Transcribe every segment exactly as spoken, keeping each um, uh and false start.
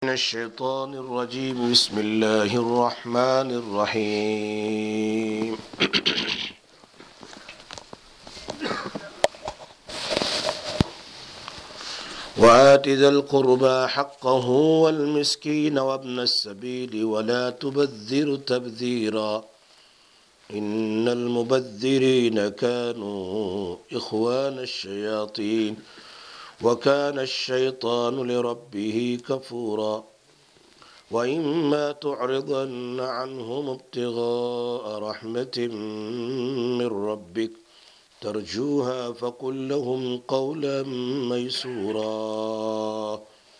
من الشيطان الرجيم بسم الله الرحمن الرحيم وآت ذا القربى حقه والمسكين وابن السبيل ولا تبذر تبذيرا إن المبذرين كانوا إخوان الشياطين وكان الشيطان لربه كفورا وإما تعرضن عنهم ابتغاء رحمة من ربك ترجوها فقل لهم قولا ميسورا.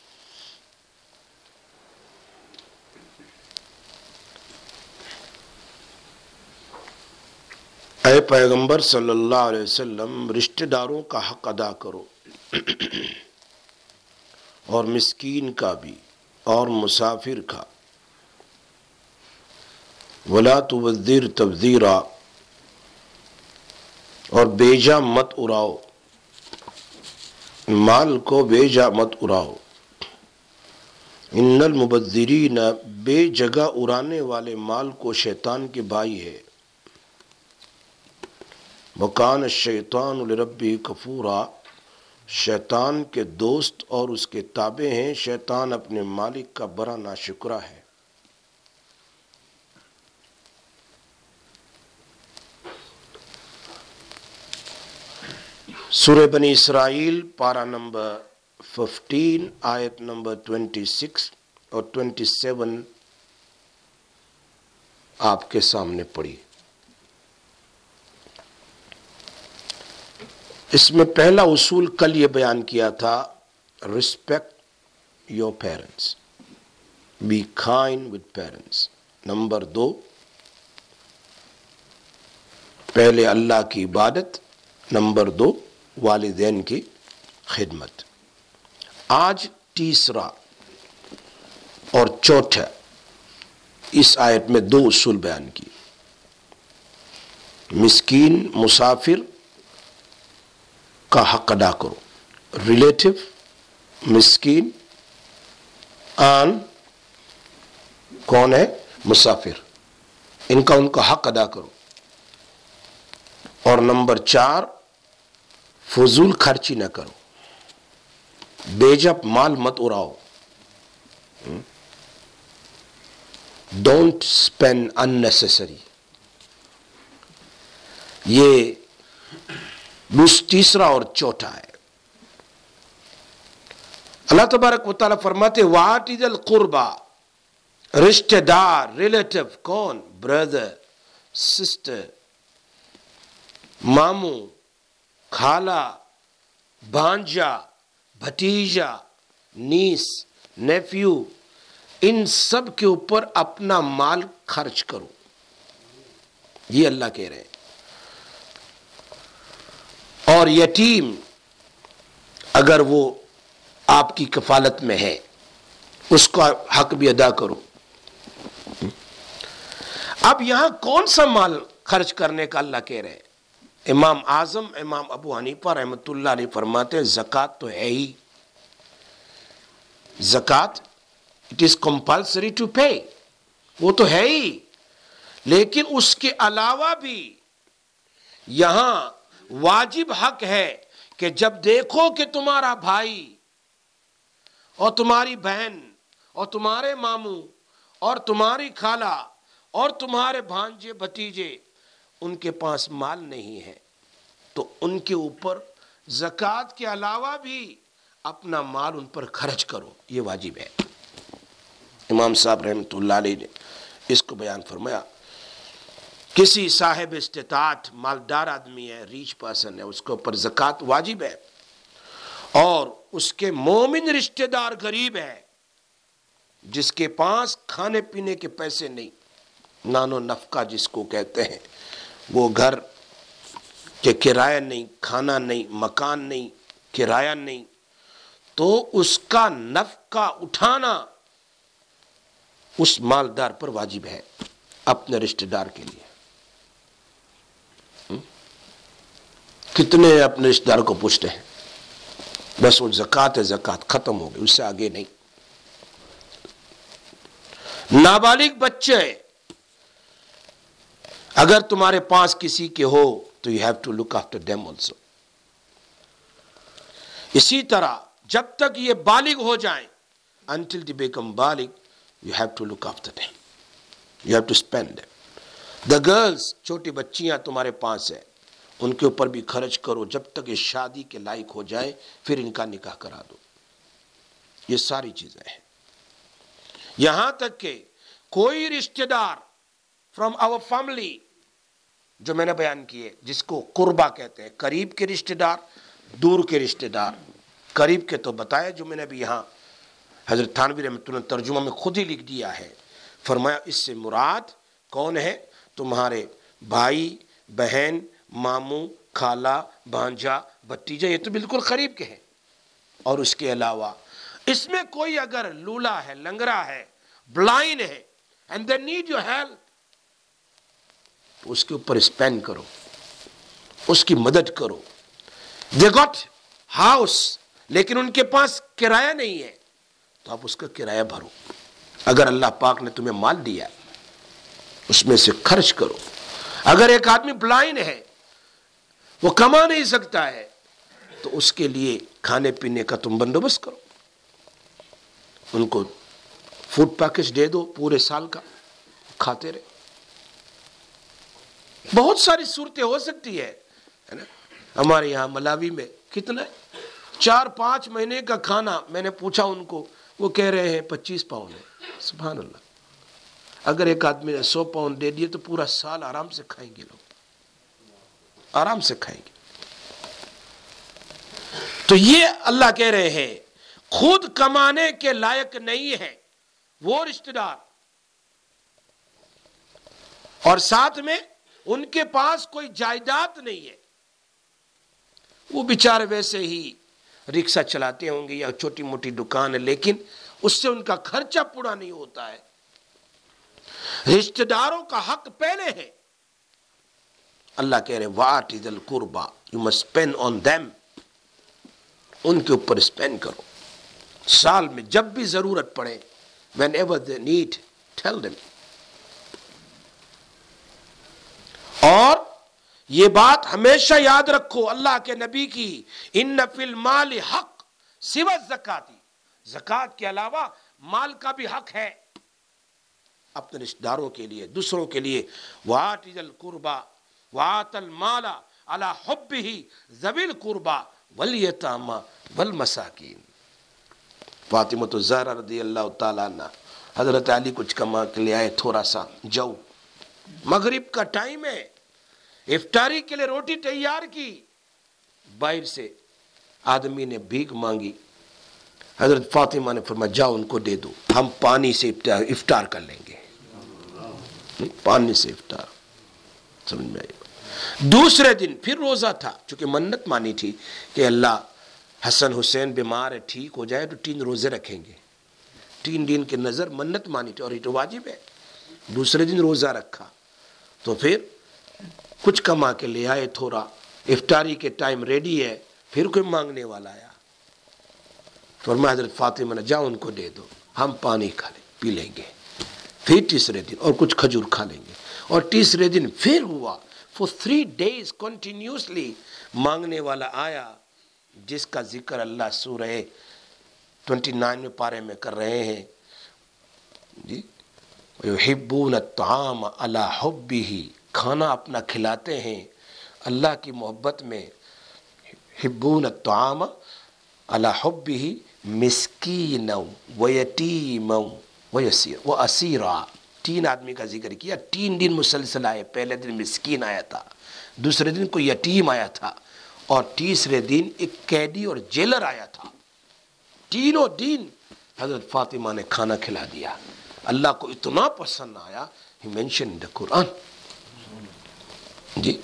اے پیغمبر صلی اللہ علیہ وسلم، رشتہ داروں کا حق ادا کرو اور مسکین کا بھی اور مسافر کا. ولا تبذر تبذیرا، اور بیجا مت اڑاؤ، مال کو بیجا مت اڑاؤ. ان المبذرین، بے جگہ اڑانے والے مال کو شیطان کے بھائی ہے. وکان الشیطان لربہ کفورا، شیطان کے دوست اور اس کے تابع ہیں. شیطان اپنے مالک کا بڑا ناشکرا ہے. سورہ بنی اسرائیل پارہ نمبر ففٹین آیت نمبر ٹوینٹی سکس اور ٹوینٹی سیون آپ کے سامنے پڑھی. اس میں پہلا اصول کل یہ بیان کیا تھا، respect your parents, be kind with parents. Number دو، پہلے اللہ کی عبادت، نمبر دو والدین کی خدمت. آج تیسرا اور چوتھا اس آیت میں دو اصول بیان کیے. مسکین مسافر کا حق ادا کرو، ریلیٹو مسکین آن کون ہے؟ مسافر. ان کا ان کا حق ادا کرو. اور نمبر چار، فضول خرچی نہ کرو، بیجا مال مت اڑاؤ. Don't spend unnecessary. یہ تیسرا اور چوتھا ہے. اللہ تبارک و تعالیٰ فرماتے وَآتِ ذِی الْقُرْبَى، رشتہ دار، ریلیٹو. کون؟ بردر، سسٹر، ماموں، خالہ، بھانجا، بھتیجا، نیس، نیفیو، ان سب کے اوپر اپنا مال خرچ کرو. یہ اللہ کہہ رہے ہیں. اور یتیم اگر وہ آپ کی کفالت میں ہے، اس کا حق بھی ادا کرو. اب یہاں کون سا مال خرچ کرنے کا اللہ کہہ رہے ہیں؟ امام اعظم امام ابو حنیفہ رحمۃ اللہ علیہ فرماتے ہیں زکوٰۃ تو ہے ہی. زکوٰۃ it is compulsory to pay, وہ تو ہے ہی. لیکن اس کے علاوہ بھی یہاں واجب حق ہے کہ جب دیکھو کہ تمہارا بھائی اور تمہاری بہن اور تمہارے ماموں اور تمہاری خالہ اور تمہارے بھانجے بھتیجے ان کے پاس مال نہیں ہے، تو ان کے اوپر زکوٰۃ کے علاوہ بھی اپنا مال ان پر خرچ کرو. یہ واجب ہے. امام صاحب رحمۃ اللہ علیہ نے اس کو بیان فرمایا. کسی صاحب استطاعت مالدار آدمی ہے، ریچ پرسن ہے، اس کے اوپر زکوٰۃ واجب ہے. اور اس کے مومن رشتہ دار غریب ہے، جس کے پاس کھانے پینے کے پیسے نہیں، نان و نفقہ جس کو کہتے ہیں، وہ گھر کے کرایہ نہیں، کھانا نہیں، مکان نہیں، کرایہ نہیں، تو اس کا نفقہ اٹھانا اس مالدار پر واجب ہے اپنے رشتہ دار کے لیے. کتنے اپنے رشتہ دار کو پوچھتے ہیں؟ بس وہ زکوٰۃ ہے، زکوٰۃ ختم ہو گئی، اس سے آگے نہیں. نابالغ بچے اگر تمہارے پاس کسی کے ہو تو you have to look after them also. اسی طرح جب تک یہ بالغ ہو جائیں, until they become بالغ, you have to look after them, you have to spend them. The girls, چھوٹی بچیاں تمہارے پاس ہیں, ان کے اوپر بھی خرچ کرو جب تک یہ شادی کے لائق ہو جائے, پھر ان کا نکاح کرا دو. یہ ساری چیزیں ہیں. یہاں تک کہ کوئی رشتہ دار فرام آور فیملی, جو میں نے بیان کیے, جس کو قربا کہتے ہیں, قریب کے رشتہ دار, دور کے رشتہ دار. قریب کے تو بتایا جو میں نے ابھی یہاں حضرت تھانوی رحمۃ اللہ ترجمہ میں خود ہی لکھ دیا ہے. فرمایا اس سے مراد کون ہے؟ تمہارے بھائی, بہن, ماموں, خالہ, بھانجا, بھتیجا, یہ تو بالکل قریب کے ہیں. اور اس کے علاوہ اس میں کوئی اگر لولا ہے, لنگڑا ہے, بلائنڈ ہے, and they need your help, تو اس کے اوپر اسپینڈ کرو, اس کی مدد کرو. they got house لیکن ان کے پاس کرایہ نہیں ہے, تو آپ اس کا کرایہ بھرو. اگر اللہ پاک نے تمہیں مال دیا اس میں سے خرچ کرو. اگر ایک آدمی بلائنڈ ہے, وہ کما نہیں سکتا ہے, تو اس کے لیے کھانے پینے کا تم بندوبست کرو. ان کو فوڈ پیکج دے دو پورے سال کا, کھاتے رہے. بہت ساری صورتیں ہو سکتی ہے نا. ہمارے یہاں ملاوی میں کتنا ہے, چار پانچ مہینے کا کھانا. میں نے پوچھا ان کو, وہ کہہ رہے ہیں پچیس پاؤنڈ ہے. سبحان اللہ. اگر ایک آدمی نے سو پاؤنڈ دے دیے تو پورا سال آرام سے کھائیں گے لوگ, آرام سے کھائیں گے. تو یہ اللہ کہہ رہے ہیں خود کمانے کے لائق نہیں ہے وہ رشتہ دار, اور ساتھ میں ان کے پاس کوئی جائیداد نہیں ہے. وہ بیچارے ویسے ہی رکشہ چلاتے ہوں گے یا چھوٹی موٹی دکان ہے, لیکن اس سے ان کا خرچہ پورا نہیں ہوتا ہے. رشتہ داروں کا حق پہلے ہے. اللہ کہہ رہے وَآتِ ذِی الْقُرْبَى, you must spend on them. ان کے اوپر اسپینڈ کرو. سال میں جب بھی ضرورت پڑے, whenever they need, tell them. اور یہ بات ہمیشہ یاد رکھو اللہ کے نبی کی, ان فی المال حق سوى الزکاۃ, زکات کے علاوہ مال کا بھی حق ہے اپنے رشتہ داروں کے لیے, دوسروں کے لیے. وآتِ ذی القربى وآتى المال على حبه ذوی القربى والیتامى والمساکین. فاطمۃ الزہرا رضی اللہ تعالیٰ عنہ, حضرت علی کچھ کما کے لے آئے تھوڑا سا جو, مغرب کا ٹائم ہے, افطاری کے لیے روٹی تیار کی, باہر سے آدمی نے بھیک مانگی. حضرت فاطمہ نے فرمایا جاؤ ان کو دے دو, ہم پانی سے افطار کر لیں گے. پانی سے افطار, سمجھ میں آئی. دوسرے دن پھر روزہ تھا, چونکہ منت مانی تھی کہ اللہ حسن حسین بیمار ہے, ٹھیک ہو جائے تو تین روزے رکھیں گے. تین دن کے نظر منت مانی تھی, اور یہ تو واجب ہے. دوسرے دن روزہ رکھا, تو پھر کچھ کما کے لے آئے تھوڑا, افطاری کے ٹائم ریڈی ہے, پھر کوئی مانگنے والا آیا. فرمایا حضرت فاطمہ نے جاؤ ان کو دے دو, ہم پانی کھا لیں پی لیں گے. پھر تیسرے دن اور کچھ کھجور کھا لیں گے. اور تیسرے دن پھر ہوا, فور تھری ڈیز کنٹینیوسلی مانگنے والا آیا, جس کا ذکر اللہ سورہ ٹوینٹی نائن میں پارے میں کر رہے ہیں جی. یحبون الطعام علی حبہ, کھانا اپنا کھلاتے ہیں اللہ کی محبت میں. یحبون الطعام علی حبہ مسکینا ویتیما واسیرا. تین آدمی کا ذکر کیا, تین دن مسلسل آئے. پہلے دن مسکین آیا تھا, دوسرے دن کوئی یتیم آیا تھا, اور تیسرے دن ایک قیدی اور جیلر آیا تھا. تینوں دن حضرت فاطمہ نے کھانا کھلا دیا. اللہ کو اتنا پسند آیا, ہی مینشن ان دی قرآن جی.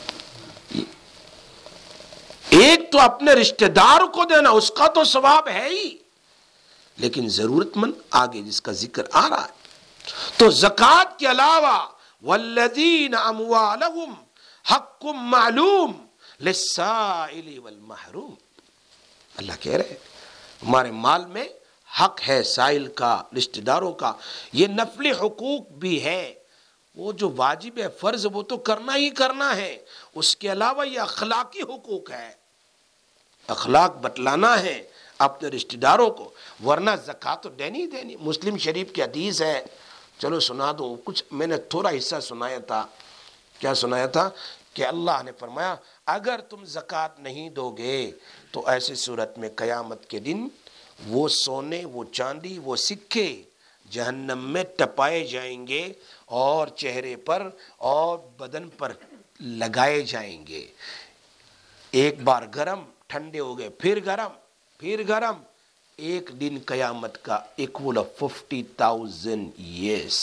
ایک تو اپنے رشتہ دار کو دینا, اس کا تو ثواب ہے ہی, لیکن ضرورت مند آگے جس کا ذکر آ رہا ہے. تو زکوٰۃ کے علاوہ والذین اموالہم حق معلوم للسائل والمحروم, اللہ کہہ رہے ہیں ہمارے مال میں حق ہے سائل کا، رشتہ داروں کا، یہ نفلی حقوق بھی ہے. وہ جو واجب ہے، فرض، وہ تو کرنا ہی کرنا ہے. اس کے علاوہ یہ اخلاقی حقوق ہے، اخلاق بتلانا ہے اپنے رشتہ داروں کو، ورنہ زکوٰۃ تو دینی ہی دینی. مسلم شریف کی حدیث ہے، چلو سنا دو کچھ، میں نے تھوڑا حصہ سنایا تھا. کیا سنایا تھا؟ کہ اللہ نے فرمایا اگر تم زکوٰۃ نہیں دو گے تو ایسی صورت میں قیامت کے دن وہ سونے، وہ چاندی، وہ سکے جہنم میں ٹپائے جائیں گے اور چہرے پر اور بدن پر لگائے جائیں گے. ایک بار گرم، ٹھنڈے ہو گئے، پھر گرم، پھر گرم. ایک دن قیامت کا اکول ففٹی تھاؤزینڈ ایئرس،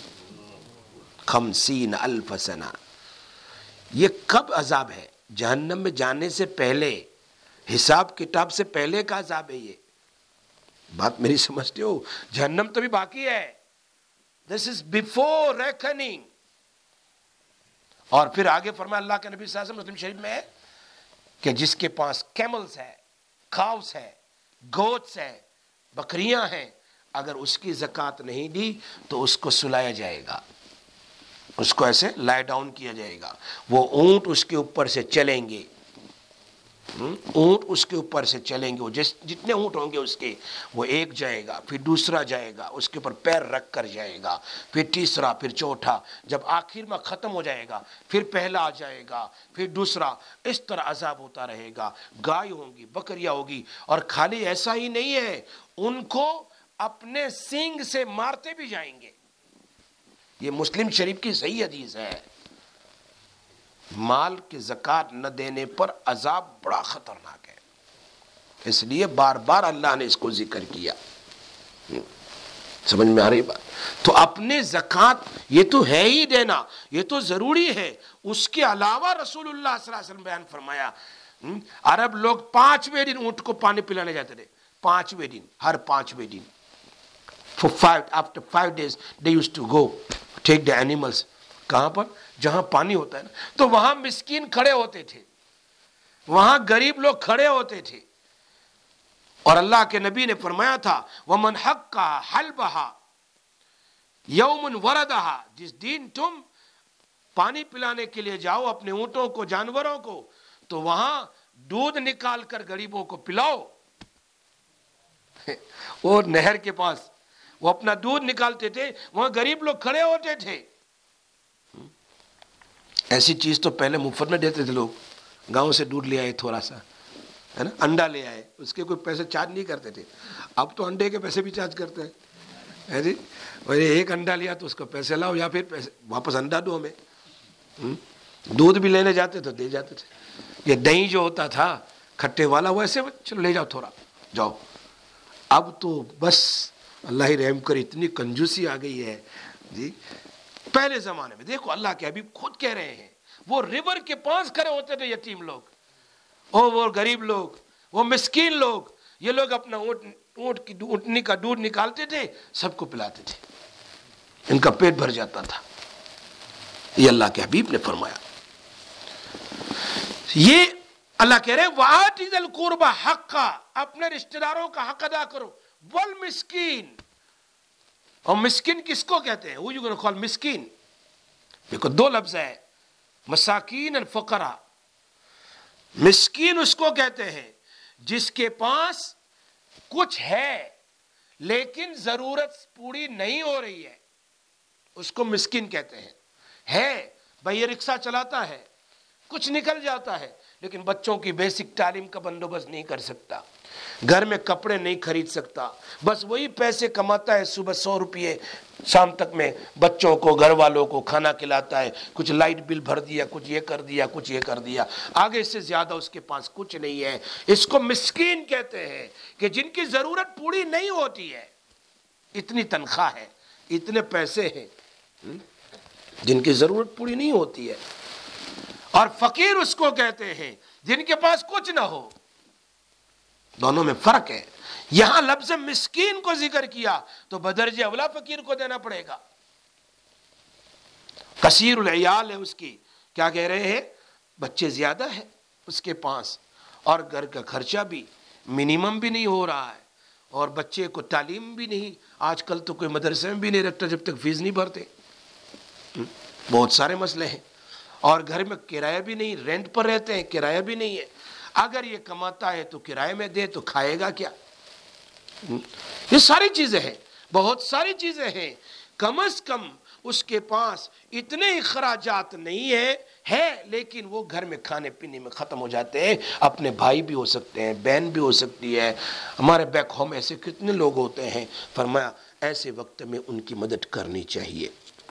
خمسین الف سنہ. یہ کب عذاب ہے؟ جہنم میں جانے سے پہلے، حساب کتاب سے پہلے کا عذاب ہے. یہ بات میری سمجھتے ہو؟ جہنم تو بھی باقی ہے. This is before reckoning. اور پھر آگے فرمایا اللہ کے نبی صلی اللہ علیہ وسلم، مسلم شریف میں ہے کہ جس کے پاس کیملز ہے، کاؤس ہے، گوٹس ہے، بکریاں ہیں، اگر اس کی زکوٰۃ نہیں دی تو اس کو سلایا جائے گا، اس کو ایسے لائے ڈاؤن کیا جائے گا. وہ اونٹ اس کے اوپر سے چلیں گے، اونٹ اس کے اوپر سے چلیں گے. وہ جس جتنے اونٹ ہوں گے اس کے، وہ ایک جائے گا، پھر دوسرا جائے گا، اس کے اوپر پیر رکھ کر جائے گا، پھر تیسرا، پھر چوتھا. جب آخر میں ختم ہو جائے گا پھر پہلا آ جائے گا، پھر دوسرا. اس طرح عذاب ہوتا رہے گا. گائے ہوں گی، بکریاں ہوگی. اور خالی ایسا ہی نہیں ہے، ان کو اپنے سینگ سے مارتے بھی جائیں گے. یہ مسلم شریف کی صحیح حدیث ہے. مال کی زکوٰۃ نہ دینے پر عذاب بڑا خطرناک ہے، اس لیے بار بار اللہ نے اس کو ذکر کیا. سمجھ میں آ رہی بات؟ تو اپنے زکوٰۃ یہ تو ہے ہی دینا، یہ تو ضروری ہے. اس کے علاوہ رسول اللہ صلی اللہ علیہ وسلم بیان فرمایا، عرب لوگ پانچویں دن اونٹ کو پانی پلانے جاتے تھے. پانچویں دن، ہر پانچویں دن. For five, after five days they used to go take the animals. کہاں پر؟ جہاں پانی ہوتا ہے نا. تو وہاں مسکین کھڑے ہوتے تھے، وہاں غریب لوگ کھڑے ہوتے تھے. اور اللہ کے نبی نے فرمایا تھا وَمَنْ حَقَّهَا حَلْبَهَا يَوْمٌ وَرَدَهَا. جس دن تم پانی پلانے کے لیے جاؤ اپنے اونٹوں کو، جانوروں کو، تو وہاں دودھ نکال کر غریبوں کو پلاؤ. وہ نہر کے پاس وہ اپنا دودھ نکالتے تھے، وہاں غریب لوگ کھڑے ہوتے تھے. ایسی چیز تو پہلے مفت میں دیتے تھے لوگ. گاؤں سے دودھ لے آئے تھوڑا سا، ہے نا، انڈا لے آئے، اس کے کوئی پیسے چارج نہیں کرتے تھے. اب تو انڈے کے پیسے بھی چارج کرتے ہیں جی. اور ایک انڈا لیا تو اس کو پیسے لاؤ، یا پھر پیسے واپس انڈا دو ہمیں. دودھ بھی لینے جاتے تو دے جاتے تھے. یہ دہی جو ہوتا تھا کھٹے والا، وہ ایسے چلو لے جاؤ تھوڑا جاؤ. اب تو بس اللہ ہی رحم کر، اتنی کنجوسی آ گئی ہے جی. پہلے زمانے میں دیکھو، اللہ کے حبیب خود کہہ رہے ہیں، وہ ریور کے پاس کھڑے ہوتے تھے یتیم لوگ، اور وہ غریب لوگ، وہ مسکین لوگ. یہ لوگ اپنا اونٹ اونٹ کی اونٹنی کا دودھ نکالتے تھے، سب کو پلاتے تھے، ان کا پیٹ بھر جاتا تھا. یہ اللہ کے حبیب نے فرمایا. یہ اللہ کہہ رہے ہیں وَآتِ ذِی الْقُرْبَى حَقًّا، اپنے رشتہ داروں کا حق ادا کرو. والمسکین، اور مسکین کس کو کہتے ہیں؟ Who you gonna call مسکین؟ دیکھو دو لفظ ہے، مساکین الفقراء. مسکین اس کو کہتے ہیں جس کے پاس کچھ ہے لیکن ضرورت پوری نہیں ہو رہی ہے، اس کو مسکین کہتے ہیں. ہے بھائی، یہ رکشہ چلاتا ہے، کچھ نکل جاتا ہے، لیکن بچوں کی بیسک تعلیم کا بندوبست نہیں کر سکتا، گھر میں کپڑے نہیں خرید سکتا، بس وہی پیسے کماتا ہے، صبح سو روپئے شام تک میں بچوں کو، گھر والوں کو کھانا کھلاتا ہے، کچھ لائٹ بل بھر دیا، کچھ یہ کر دیا، کچھ یہ کر دیا، آگے سے زیادہ اس کے پاس کچھ نہیں ہے. اس کو مسکین کہتے ہیں کہ جن کی ضرورت پوری نہیں ہوتی ہے. اتنی تنخواہ ہے، اتنے پیسے ہیں، جن کی ضرورت پوری نہیں ہوتی ہے. اور فقیر اس کو کہتے ہیں جن کے پاس کچھ نہ ہو. دونوں میں فرق ہے. یہاں لفظ مسکین کو ذکر کیا تو بدرجہ اولا فقیر کو دینا پڑے گا. کثیر العیال ہے اس کی، کیا کہہ رہے ہیں، بچے زیادہ ہیں اس کے پاس، اور گھر کا خرچہ بھی منیمم بھی نہیں ہو رہا ہے، اور بچے کو تعلیم بھی نہیں. آج کل تو کوئی مدرسے میں بھی نہیں رکھتا جب تک فیس نہیں بھرتے. بہت سارے مسئلے ہیں. اور گھر میں کرایہ بھی نہیں, رینٹ پر رہتے ہیں, کرایہ بھی نہیں ہے. اگر یہ کماتا ہے تو کرایہ میں دے تو کھائے گا کیا؟ یہ ساری چیزیں ہیں, بہت ساری چیزیں ہیں. کم از کم اس کے پاس اتنے اخراجات نہیں ہیں, ہے لیکن وہ گھر میں کھانے پینے میں ختم ہو جاتے ہیں. اپنے بھائی بھی ہو سکتے ہیں, بہن بھی ہو سکتی ہے. ہمارے بیک ہوم ایسے کتنے لوگ ہوتے ہیں. فرمایا ایسے وقت میں ان کی مدد کرنی چاہیے.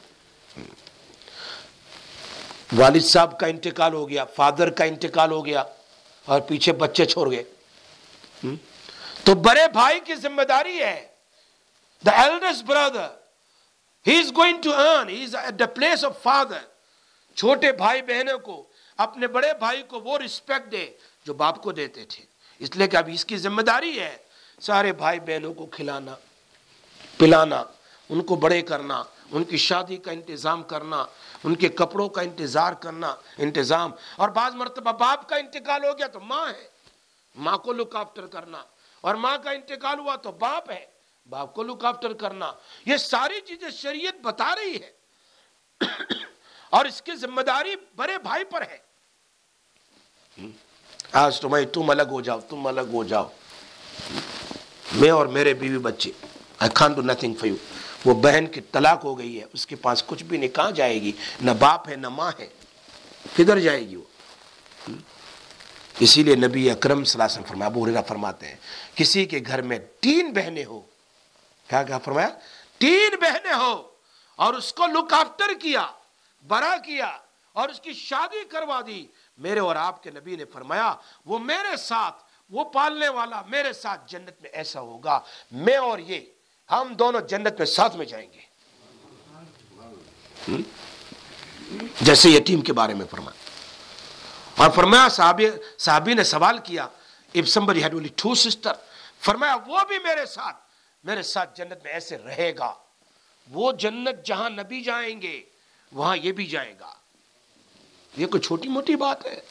والد صاحب کا انتقال ہو گیا, فادر کا انتقال ہو گیا, اور پیچھے بچے چھوڑ گئے, تو بڑے بھائی کی ذمہ داری ہے. The eldest brother, he is going to earn, he is at the place of father. چھوٹے بھائی بہنوں کو, اپنے بڑے بھائی کو وہ رسپیکٹ دے جو باپ کو دیتے تھے. اس لیے کہ اب اس کی ذمہ داری ہے سارے بھائی بہنوں کو کھلانا پلانا, ان کو بڑے کرنا, ان کی شادی کا انتظام کرنا, ان کے کپڑوں کا انتظار کرنا انتظام. اور بعض مرتبہ باپ کا انتقال ہو گیا تو ماں ہے, ماں کو لک آفٹر کرنا. اور ماں کا انتقال ہوا تو باپ ہے, باپ کو لک آفٹر کرنا. یہ ساری چیزیں شریعت بتا رہی ہے, اور اس کی ذمہ داری بڑے بھائی پر ہے. آج تمہیں تم الگ ہو جاؤ, تم الگ ہو جاؤ, میں اور میرے بیوی بچے, I can't do nothing for you. وہ بہن کی طلاق ہو گئی ہے, اس کے پاس کچھ بھی نہیں, کہاں جائے گی؟ نہ باپ ہے نہ ماں ہے, کدھر جائے گی وہ؟ اسی لیے نبی اکرم صلی اللہ علیہ وسلم فرمایا, ابو ہریرہ فرماتے ہیں, کسی کے گھر میں تین بہنیں ہو, کیا کہا فرمایا؟ تین بہنیں ہو, اور اس کو لک آفٹر کیا, بڑا کیا, اور اس کی شادی کروا دی. میرے اور آپ کے نبی نے فرمایا وہ میرے ساتھ, وہ پالنے والا میرے ساتھ جنت میں ایسا ہوگا, میں اور یہ ہم دونوں جنت میں ساتھ میں جائیں گے. جیسے یتیم کے بارے میں فرمایا. اور فرمایا صحابی صحابی نے سوال کیا, if somebody had only two sisters, فرمایا وہ بھی میرے ساتھ میرے ساتھ جنت میں ایسے رہے گا. وہ جنت جہاں نبی جائیں گے وہاں یہ بھی جائے گا. یہ کوئی چھوٹی موٹی بات ہے؟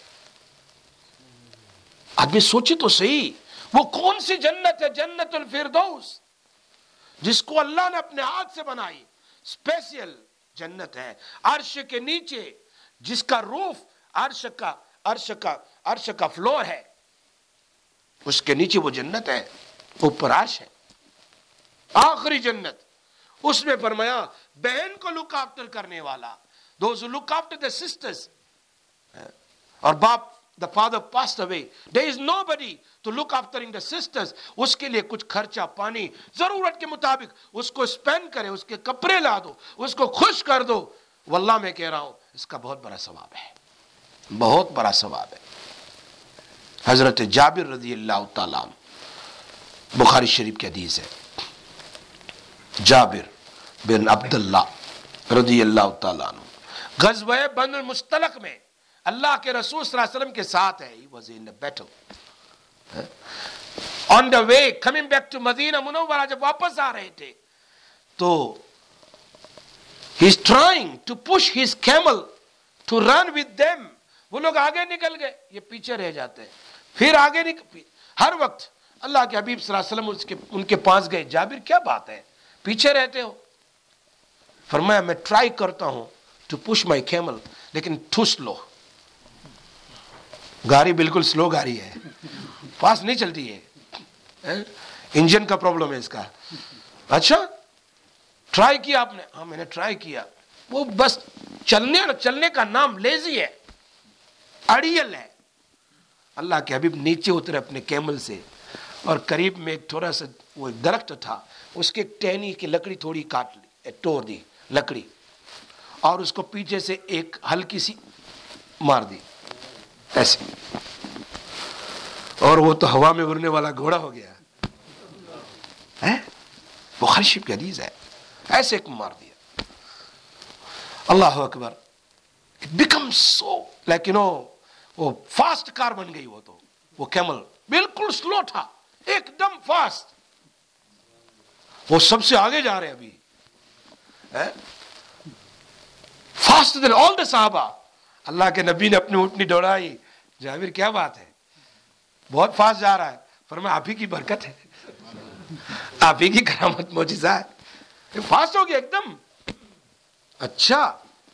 آدمی سوچے تو صحیح, وہ کون سی جنت ہے؟ جنت الفردوس, جس کو اللہ نے اپنے ہاتھ سے بنائی, اسپیشل جنت ہے. عرش کے نیچے جس کا روف عرش کا عرش کا عرش کا فلور ہے, اس کے نیچے وہ جنت ہے, اوپر عرش ہے, آخری جنت. اس میں فرمایا بہن کو لک آفٹر کرنے والا, those who look after the sisters, اور باپ the father passed away, there is nobody to look aftering the sisters. اس کے لیے کچھ خرچہ پانی ضرورت کے مطابق اس کو اسپینڈ کرے, اس کے کپڑے لا دو, اس کو خوش کر دو. واللہ میں کہہ رہا ہوں اس کا بہت بڑا ثواب ہے, بہت بڑا ثواب ہے. حضرت جابر رضی اللہ تعالیٰ عنہ, بخاری شریف کی حدیث ہے, جابر بن عبداللہ رضی اللہ تعالیٰ عنہ غزوہ بن المستلق میں اللہ کے رسول صلی اللہ علیہ وسلم کے ساتھ ہے. He was in the battle. On the way, coming back to مدینہ منورہ, جب واپس آ رہے تھے تو he's trying to push his camel to run with them. وہ لوگ آگے نکل گئے, یہ پیچھے رہ جاتے ہیں. پھر آگے نکل, ہر وقت اللہ کے حبیب صلی اللہ علیہ وسلم اس کے ان کے پاس گئے, جابر کیا بات ہے پیچھے رہتے ہو؟ فرمایا میں ٹرائی کرتا ہوں to push my camel, لیکن too slow. گاڑی بالکل سلو گاڑی ہے, فاسٹ نہیں چلتی ہے, انجن کا پرابلم ہے اس کا. اچھا ٹرائی کیا آپ نے؟ ہاں میں نے ٹرائی کیا. وہ بس چلنے چلنے کا نام لیزی ہے, اڑیل ہے. اللہ کے حبیب نیچے اترے اپنے کیمل سے, اور قریب میں ایک تھوڑا سا وہ درخت تھا, اس کے ٹہنی کی لکڑی تھوڑی کاٹ لی, توڑ دی لکڑی, اور اس کو پیچھے سے ایک ہلکی سی مار دی ایسے, اور وہ تو ہوا میں اڑنے والا گھوڑا ہو گیا. بخاری شریف کی حدیث ہے, ایسے ایک مار دیا. اللہ اکبر. It becomes so like you know, وہ فاسٹ کار بن گئی. وہ تو وہ کیمل بالکل سلو تھا, ایک دم فاسٹ. وہ سب سے آگے جا رہے ابھی, فاسٹ دین آل دا صحابہ. اللہ کے نبی نے اپنی اونٹنی دوڑائی. جابر کیا بات ہے, بہت فاسٹ جا رہا ہے. فرمایا آپ ہی کی برکت ہے, آپ ہی کی کرامت معجزہ ہے. فاسٹ ہو گیا ایک دم. اچھا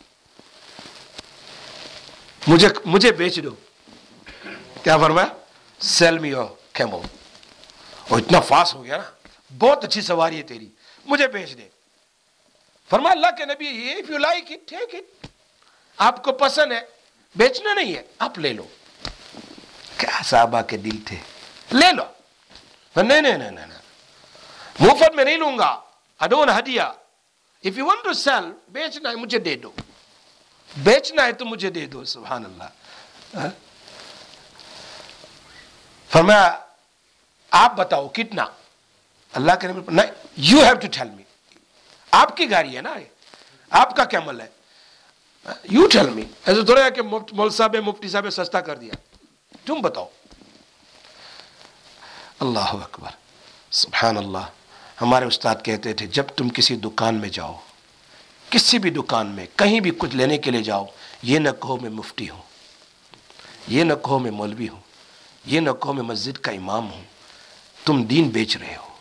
مجھے مجھے بیچ دو. کیا فرمایا؟ Sell me your camel. اور اتنا فاسٹ ہو گیا نا, بہت اچھی سواری ہے تیری, مجھے بیچ دے. فرمایا اللہ کے نبی, if you like it, take it. آپ کو پسند ہے, بیچنا نہیں ہے, آپ لے لو. کیا صحابہ کے دل تھے, لے لو. نہیں نہیں نہیں نہیں, مفت میں نہیں لوں گا. I don't ہدیہ. If you want to sell, بیچنا ہے مجھے دے دو, بیچنا ہے تو مجھے دے دو. سبحان اللہ. فرمایا آپ بتاؤ کتنا. اللہ کے نبی, نہیں, you have to tell me. آپ کی گاڑی ہے نا, آپ کا کیمل ہے, یو ٹیل می. ایسے تھوڑا ہے کہ مول صاحب مفتی صاحب سستا کر دیا, تم بتاؤ. اللہ اکبر, سبحان اللہ. ہمارے استاد کہتے تھے جب تم کسی دکان میں جاؤ, کسی بھی دکان میں کہیں بھی کچھ لینے کے لیے جاؤ, یہ نہ کہو میں مفتی ہوں, یہ نہ کہو میں مولوی ہوں, یہ نہ کہو میں مسجد کا امام ہوں, تم دین بیچ رہے ہو.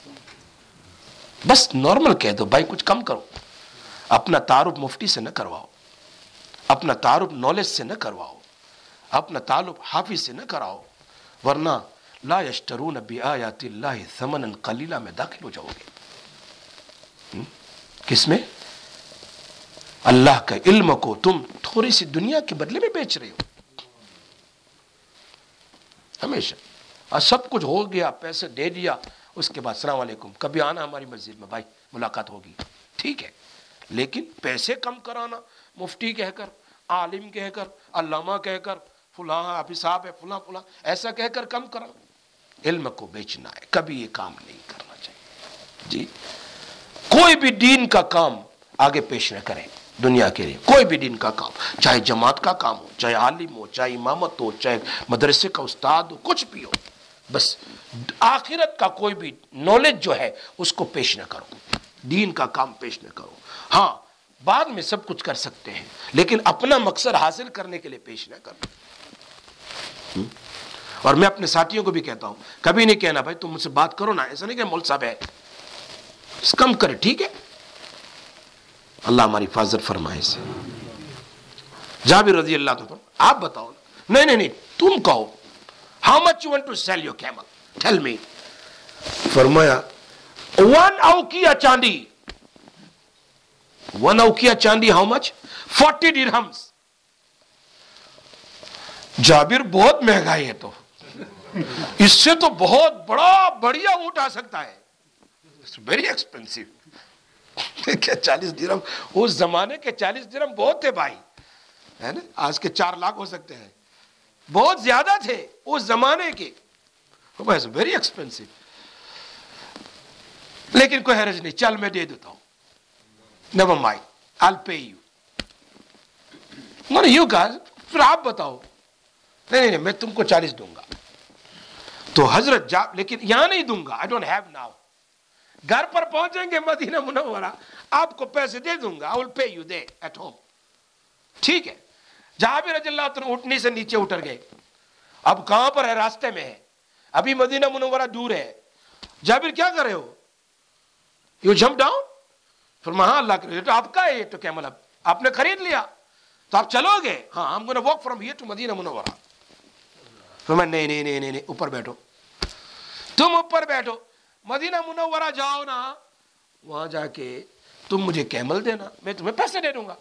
بس نارمل کہہ دو بھائی کچھ کم کرو. اپنا تعارف مفتی سے نہ کرواؤ, اپنا تعارف نالج سے نہ کرواؤ, اپنا تعارف حافظ سے نہ کراؤ, ورنہ لا یشترون بآیات اللہ ثمنا قلیلا میں داخل ہو جاؤ گے. کس میں؟ اللہ کا علم کو تم تھوڑی سی دنیا کے بدلے میں بیچ رہے ہو. ہمیشہ اور سب کچھ ہو گیا, پیسے دے دیا, اس کے بعد السلام علیکم, کبھی آنا ہماری مسجد میں بھائی, ملاقات ہوگی, ٹھیک ہے. لیکن پیسے کم کرانا, مفتی کہہ کر, عالم کہہ کر, علامہ کہہ کر, فلاں حافظ صاحب ہے, فلاں فلاں ایسا کہہ کر کم کرانا, علم کو بیچنا ہے, کبھی یہ کام نہیں کرنا چاہیے. جی کوئی بھی دین کا کام آگے پیش نہ کریں دنیا کے لیے. کوئی بھی دین کا کام, چاہے جماعت کا کام ہو, چاہے عالم ہو, چاہے امامت ہو, چاہے مدرسے کا استاد ہو, کچھ بھی ہو, بس آخرت کا کوئی بھی نالج جو ہے اس کو پیش نہ کرو, دین کا کام پیش نہ کرو. ہاں بعد میں سب کچھ کر سکتے ہیں, لیکن اپنا مقصد حاصل کرنے کے لیے پیش نہ کرو. اور میں اپنے ساتھیوں کو بھی کہتا ہوں, کبھی نہیں کہنا بھائی تم مجھ سے بات کرو نا, ایسا نہیں کہ مول صاحب ہے, کم کرے, ٹھیک ہے. اللہ ہماری حفاظت فرمائے سے. جابر رضی اللہ عنہ, آپ بتاؤ. نہیں نہیں نہیں, تم کہو, how much you want to sell your camel, tell me. فرمایا ون اوکیا چاندی. ون اوکیا چاندی how much? forty dirhams. جابر بہت مہنگائی ہے, تو اس سے تو بہت بڑا بڑھیا اونٹ آ سکتا ہے, ویری ایکسپینسو. کیا چالیس درہم, اس زمانے کے چالیس درہم بہت تھے بھائی, ہے نا, آج کے چار لاکھ ہو سکتے ہیں, بہت زیادہ تھے اس زمانے کے, ویری ایکسپینسو. لیکن کوئی حرج نہیں, چل میں دے دیتا ہوں, never mind, I'll pay you. نہیں یو guys, پھر آپ بتاؤ. نہیں نہیں میں تم کو چالیس دوں گا. تو حضرت جا, لیکن یہاں نہیں دوں گا, I don't have now. گھر پر پہنچیں گے مدینہ منورہ, آپ کو پیسے دے دوں گا, I will pay you there at home. ٹھیک ہے. جابر رضی اللہ عنہ اٹھنی سے نیچے اتر گئے. اب کہاں پر ہے؟ راستے میں ہے, ابھی مدینہ منورہ دور ہے. جابر کیا کر رہے ہو؟ You jump down. فرمایا ہاں اللہ کے, تو آپ کا ہے یہ تو کیمل, اب آپ نے خرید لیا تو آپ چلو گے؟ ہاں, I'm gonna walk from here to مدینہ منورہ. فرمایا نہیں نہیں نہیں نہیں, اوپر بیٹھو, تم اوپر بیٹھو, مدینہ منورہ جاؤ نا, وہاں جا کے تم مجھے کیمل دینا, میں تمہیں پیسے دے دوں گا.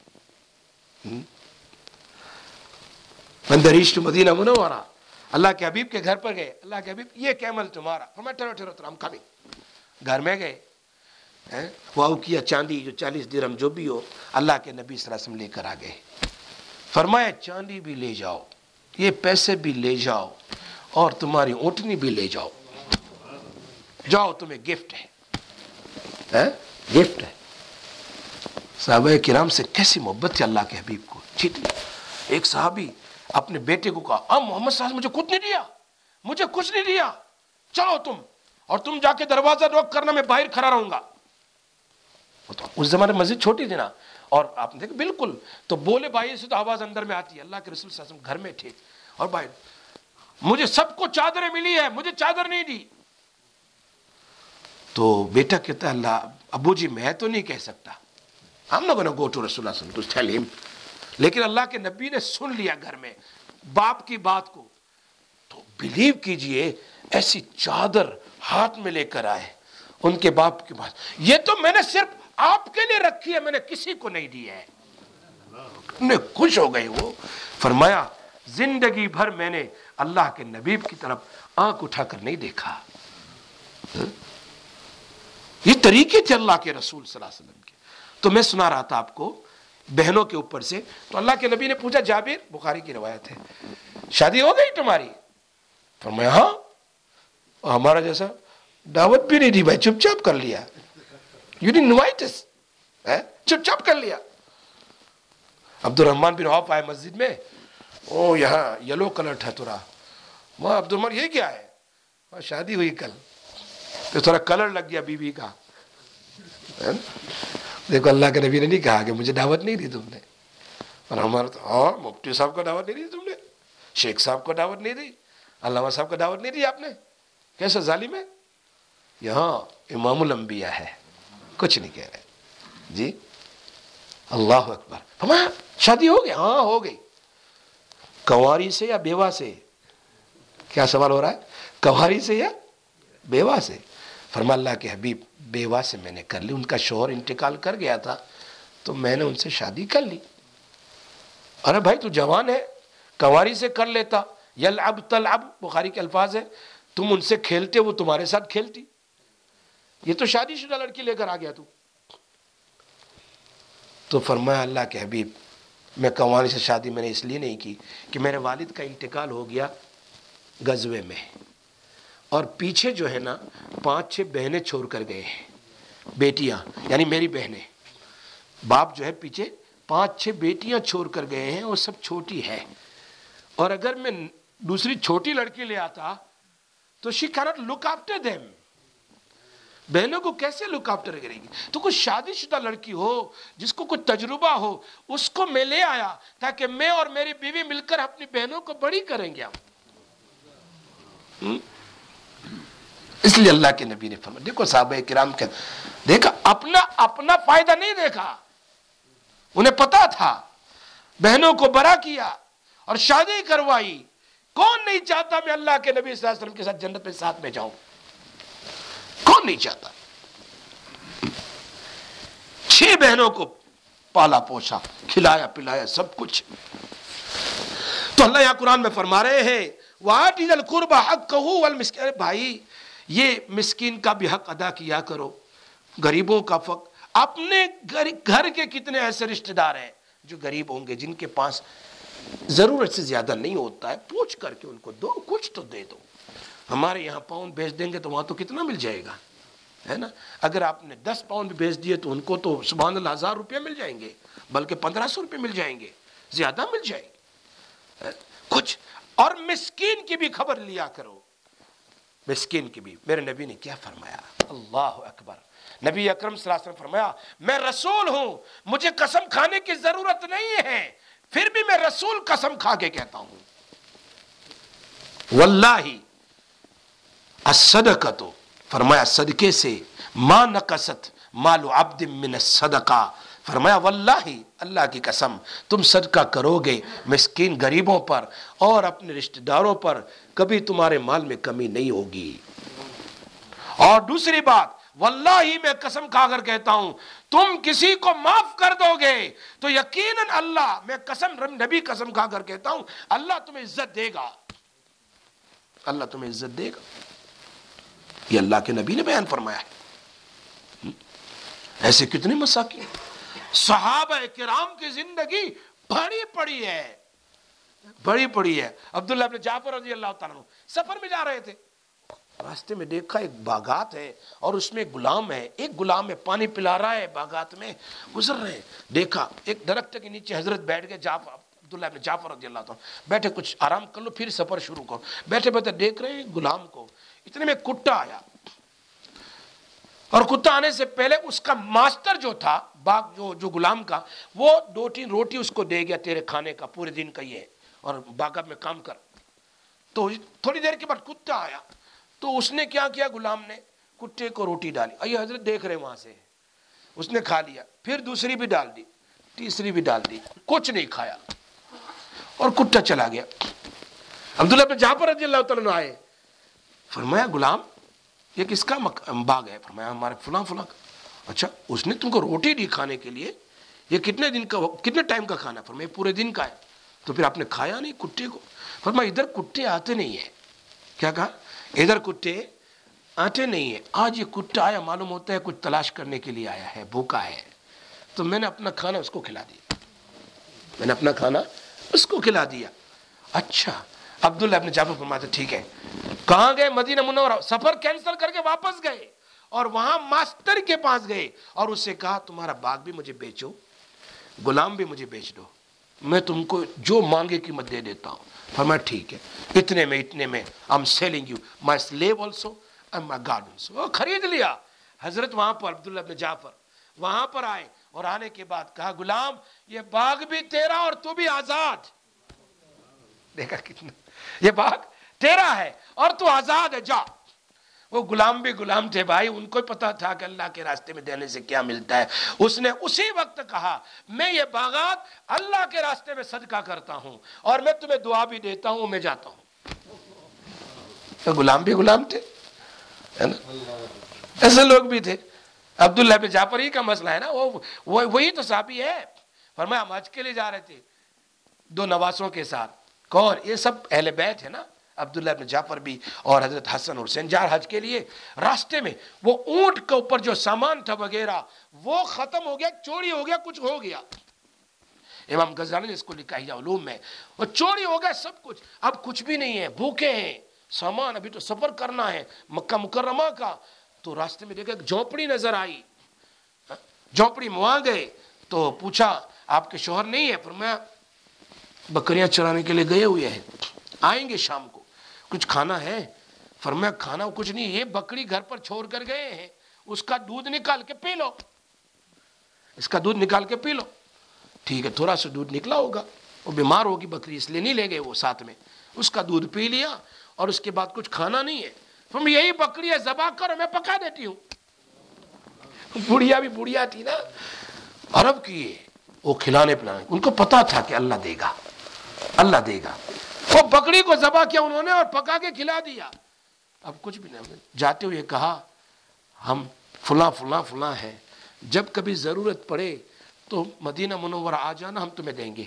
when they reached to مدینہ منورہ, اللہ کے حبیب کے گھر پر گئے. اللہ کے حبیب یہ کیمل تمہارا. فرمایا ٹھہرو ٹھہرو ٹھہرو, ہم کمنگ. گھر میں گئے, وہ اوکیا چاندی جو چالیس درہم جو بھی ہو, اللہ کے نبی صلی اللہ علیہ وسلم لے کر آ گئے. فرمایا چاندی بھی لے جاؤ, یہ پیسے بھی لے جاؤ, اور تمہاری اونٹنی بھی لے جاؤ, جاؤ تمہیں گفٹ ہے, گفٹ ہے. صحابہ کرام سے کیسی محبت تھی اللہ کے حبیب کو. ایک صحابی اپنے بیٹے کو کہا, اب محمد صلی اللہ علیہ وسلم مجھے کچھ نہیں دیا, مجھے کچھ نہیں دیا, چلو تم, اور تم جا کے دروازہ روک کرنا, میں باہر کھڑا رہوں گا. اس زمانے میں مسجد چھوٹی تھی نا, اور آپ نے دیکھا بالکل, تو بولے بھائی سے تو آواز اندر میں آتی ہے. اللہ کے رسول صلی اللہ علیہ وسلم گھر میں تھے, اور بھائی مجھے سب کو چادریں ملی ہے, مجھے چادر نہیں دی. تو بیٹا کہتا ہے اللہ ابو جی میں تو نہیں کہہ سکتا, ہم لوگوں نے گو ٹو رسول اللہ صلی اللہ علیہ وسلم to tell him. لیکن اللہ کے نبی نے سن لیا گھر میں باپ کی بات کو, تو بلیو کیجئے ایسی چادر ہاتھ میں لے کر آئے ان کے باپ کی بات, یہ تو میں نے صرف آپ کے لیے رکھی ہے, میں نے کسی کو نہیں دی ہے. انہیں خوش ہو گئی وہ, فرمایا زندگی بھر میں نے اللہ کے نبی کی طرف آنکھ اٹھا کر نہیں دیکھا. یہ طریقے تھے اللہ کے رسول صلی اللہ علیہ وسلم کے. تو میں سنا رہا تھا آپ کو بہنوں کے اوپر سے, تو اللہ کے نبی نے پوچھا جابر, بخاری کی روایت ہے, شادی ہو گئی تمہاری؟ فرمایا ہاں. ہمارا جیسا دعوت بھی نہیں دی بھائی, چپ چاپ کر لیا. یو ڈنٹ انوائٹ اس, چپ چاپ کر لیا. عبد الرحمن بن عوف آئے مسجد میں, او یہاں یلو کلر تھا تھوڑا, وہاں عبد الرحمن یہ کیا ہے؟ وہاں شادی ہوئی کل, تو تھوڑا کلر لگ گیا بیوی کا. دیکھو اللہ کے نبی نے نہیں کہا کہ مجھے دعوت نہیں دی تم نے, اور ہمارا تو ہاں مفتی صاحب کو دعوت نہیں دی تم نے, شیخ صاحب کو دعوت نہیں دی, علامہ صاحب کو دعوت نہیں دی آپ نے, کیسا ظالم ہے. یہاں امام الانبیاء ہے, کچھ نہیں کہہ رہے جی. اللہ اکبر. ہمارا شادی ہو گئی؟ ہاں ہو گئی. کنواری سے یا بیوہ سے؟ کیا سوال ہو رہا ہے, کنواری سے یا بیوہ سے؟ فرما اللہ کے حبیب بیوہ سے میں نے کر لی, ان کا شوہر انتقال کر گیا تھا تو میں نے ان سے شادی کر لی. ارے بھائی تو جوان ہے, کنواری سے کر لیتا. یلعب تلعب بخاری کے الفاظ ہے, تم ان سے کھیلتے وہ تمہارے ساتھ کھیلتی. یہ تو شادی شدہ لڑکی لے کر آ گیا تو. تو فرمایا اللہ کے حبیب میں کنواری سے شادی میں نے اس لیے نہیں کی کہ میرے والد کا انتقال ہو گیا غزوے میں, اور پیچھے جو ہے نا پانچ چھ بہنیں چھوڑ کر گئے ہیں, بیٹیاں یعنی میری بہنیں. باپ جو ہے پیچھے پانچ چھ بیٹیاں چھوڑ کر گئے ہیں اور سب چھوٹی ہے, اور اگر میں دوسری چھوٹی لڑکی لے آتا تو she cannot look after them. بہنوں کو کیسے لک آفٹر کرے گی؟ تو کوئی شادی شدہ لڑکی ہو جس کو کوئی تجربہ ہو, اس کو میں لے آیا تاکہ میں اور میری بیوی مل کر اپنی بہنوں کو بڑی کریں گے. ہم اس لیے اللہ کے نبی نے فرمایا, دیکھو صحابہ کرام کے دیکھا اپنا اپنا فائدہ نہیں دیکھا, انہیں پتا تھا, بہنوں کو بڑا کیا اور شادی کروائی. کون نہیں چاہتا میں اللہ کے نبی صلی اللہ علیہ وسلم کے ساتھ جنت میں ساتھ میں جاؤں؟ کون نہیں چاہتا؟ چھ بہنوں کو پالا پوچھا, کھلایا پلایا سب کچھ. تو اللہ یہاں قرآن میں فرما رہے ہیں وَآتِ ذَا الْقُرْبَى حَقَّهُ وَالْمِسْكِينِ. بھائی یہ مسکین کا بھی حق ادا کیا کرو, غریبوں کا حق. اپنے گھر کے کتنے ایسے رشتہ دار ہیں جو غریب ہوں گے, جن کے پاس ضرورت سے زیادہ نہیں ہوتا ہے, پوچھ کر کے ان کو دو, کچھ تو دے دو. ہمارے یہاں پاؤنڈ بھیج دیں گے تو وہاں تو کتنا مل جائے گا, ہے نا. اگر آپ نے دس پاؤنڈ بھیج دیے تو ان کو تو سبحان اللہ ہزار روپے مل جائیں گے, بلکہ پندرہ سو روپے مل جائیں گے, زیادہ مل جائیں گے کچھ. اور مسکین کی بھی خبر لیا کرو, مسکین کی بھی. میرے نبی نے کیا فرمایا, اللہ اکبر. نبی اکرم صلی اللہ علیہ وسلم فرمایا میں رسول ہوں, مجھے قسم کھانے کی ضرورت نہیں ہے, پھر بھی میں رسول قسم کھا کے کہتا ہوں واللہ الصدقۃ, فرمایا صدقے سے ما نقصت مال عبد من الصدقہ. فرمایا واللہ اللہ کی قسم تم صدقہ کرو گے مسکین غریبوں پر اور اپنے رشتہ داروں پر, کبھی تمہارے مال میں کمی نہیں ہوگی. اور دوسری بات واللہ میں قسم کھا کر کہتا ہوں تم کسی کو معاف کر دو گے تو یقیناً اللہ, میں قسم نبی قسم کھا کر کہتا ہوں اللہ تمہیں عزت دے گا, اللہ تمہیں عزت دے گا. یہ اللہ کے نبی نے بیان فرمایا ہے. ایسے کتنے مساکین. صحابہ کرام کی زندگی بڑی پڑی ہے, بڑی پڑی ہے. عبداللہ ابن جعفر رضی اللہ تعالیٰ عنہ سفر میں جا رہے تھے, راستے میں دیکھا ایک باغات ہے اور اس میں ایک غلام ہے, ایک غلام ہے پانی پلا رہا ہے, باغات میں گزر رہے ہیں, دیکھا ایک درخت کے نیچے حضرت بیٹھ گئے, جعفر عبداللہ ابن جعفر رضی اللہ تعالیٰ بیٹھے, کچھ آرام کر لو پھر سفر شروع کرو. بیٹھے بیٹھے دیکھ رہے ہیں غلام کو, اتنے میں کتا آیا, اور کتا آنے سے پہلے اس کا ماسٹر جو تھا باغ جو جو غلام کا, وہ دو تین روٹی اس کو دے گیا, تیرے کھانے کا پورے دن کا یہ ہے, اور باغ میں کام کر. تو تھوڑی دیر کے بعد کتا آیا, تو اس نے کیا کیا غلام نے, کتے کو روٹی ڈالی. آئیے حضرت دیکھ رہے وہاں سے, اس نے کھا لیا, پھر دوسری بھی ڈال دی, تیسری بھی ڈال دی, کچھ نہیں کھایا اور کتا چلا گیا. عبداللہ بن جعفر رضی اللہ تعالیٰ عنہ آئے, فرمایا غلام یہ کس کا باغ ہے؟ فرمایا ہمارے فلاں فلاں کا. اچھا اس نے تم کو روٹی دی کھانے کے لیے, یہ کتنے دن کا کتنے ٹائم کا کھانا؟ فرمایا پورے دن کا ہے. تو پھر آپ نے کھایا نہیں کتے کو؟ فرمایا ادھر کتے آتے نہیں ہیں. کیا کہا؟ ادھر کتے آتے نہیں ہیں. آج یہ کتا آیا, معلوم ہوتا ہے کچھ تلاش کرنے کے لیے آیا ہے, بھوکا ہے, تو میں نے اپنا کھانا اس کو کھلا دیا, میں نے اپنا کھانا اس کو کھلا دیا. اچھا عبداللہ ابن جعفر فرماتے ٹھیک ہے. کہاں گئے؟ مدینہ منورہ. سفر کینسل کر کے واپس گئے اور وہاں ماسٹر کے پاس گئے اور اس سے کہا تمہارا باغ بھی مجھے بیچو, غلام بھی مجھے بیچ دو, میں تم کو جو مانگے قیمت دے دیتا ہوں. فرمایا ٹھیک ہے, اتنے میں اتنے میں I'm selling you my slave also and my God also. وہ خرید لیا. حضرت وہاں پر عبداللہ ابن جعفر وہاں پر آئے اور آنے کے بعد کہا غلام یہ باغ بھی تیرا اور تو بھی آزاد. دیکھا کتنا, یہ باغ تیرا ہے اور تو آزاد ہے, جا. وہ غلام بھی غلام تھے بھائی, ان کو پتا تھا کہ اللہ کے راستے میں دینے سے کیا ملتا ہے. اس نے اسی وقت کہا میں یہ باغات اللہ کے راستے میں صدقہ کرتا ہوں اور میں تمہیں دعا بھی دیتا ہوں, میں جاتا ہوں. تو غلام بھی غلام تھے, ہے نا, ایسے لوگ بھی تھے. عبداللہ بن جعفر ہی کا مسئلہ ہے نا, وہ وہی تو صحابی ہے. فرمایا ہم حج کے لیے جا رہے تھے دو نواسوں کے ساتھ. کون؟ یہ سب اہل بیت ہے نا, عبداللہ بن جعفر بھی اور حضرت حسن حسین. جا حج کے لیے راستے میں وہ اونٹ کے اوپر جو سامان تھا وغیرہ وہ ختم ہو گیا, چوری ہو گیا, کچھ ہو گیا. امام غزالی نے اس کو لکھا ہے علوم میں, وہ چوری ہو گیا سب کچھ, اب کچھ بھی نہیں ہے, بھوکے ہیں, سامان ابھی تو سفر کرنا ہے مکہ مکرمہ کا. تو راستے میں دیکھا جھونپڑی نظر آئی, جھونپڑی میں وہاں گئے تو پوچھا آپ کے شوہر نہیں ہے؟ فرمایا بکریاں چرانے کے لیے گئے ہوئے ہیں, آئیں گے شام کو, کچھ کھانا ہے؟ فرمایا کھانا کچھ نہیں, یہ بکری گھر پر چھوڑ کر گئے ہیں, اس کا دودھ نکال کے پی لو, اس کا دودھ نکال کے پی لو. ٹھیک ہے, تھوڑا سا دودھ نکلا ہوگا, وہ بیمار ہوگی بکری اس لیے نہیں لے گئے وہ ساتھ میں. اس کا دودھ پی لیا اور اس کے بعد کچھ کھانا نہیں ہے. تم یہی بکری ہے ذبح کرو, میں پکا دیتی ہوں. بڑھیا بھی بڑھیا تھی نا, عرب کی, وہ کھلانے پلانے, ان کو پتا تھا کہ اللہ دے گا, اللہ دے گا. وہ بکری کو ذبح کیا انہوں نے اور پکا کے کھلا دیا. اب کچھ بھی نہیں. جاتے ہوئے کہا ہم فلاں فلاں فلاں ہے, جب کبھی ضرورت پڑے تو مدینہ منورہ آ جانا, ہم تمہیں دیں گے.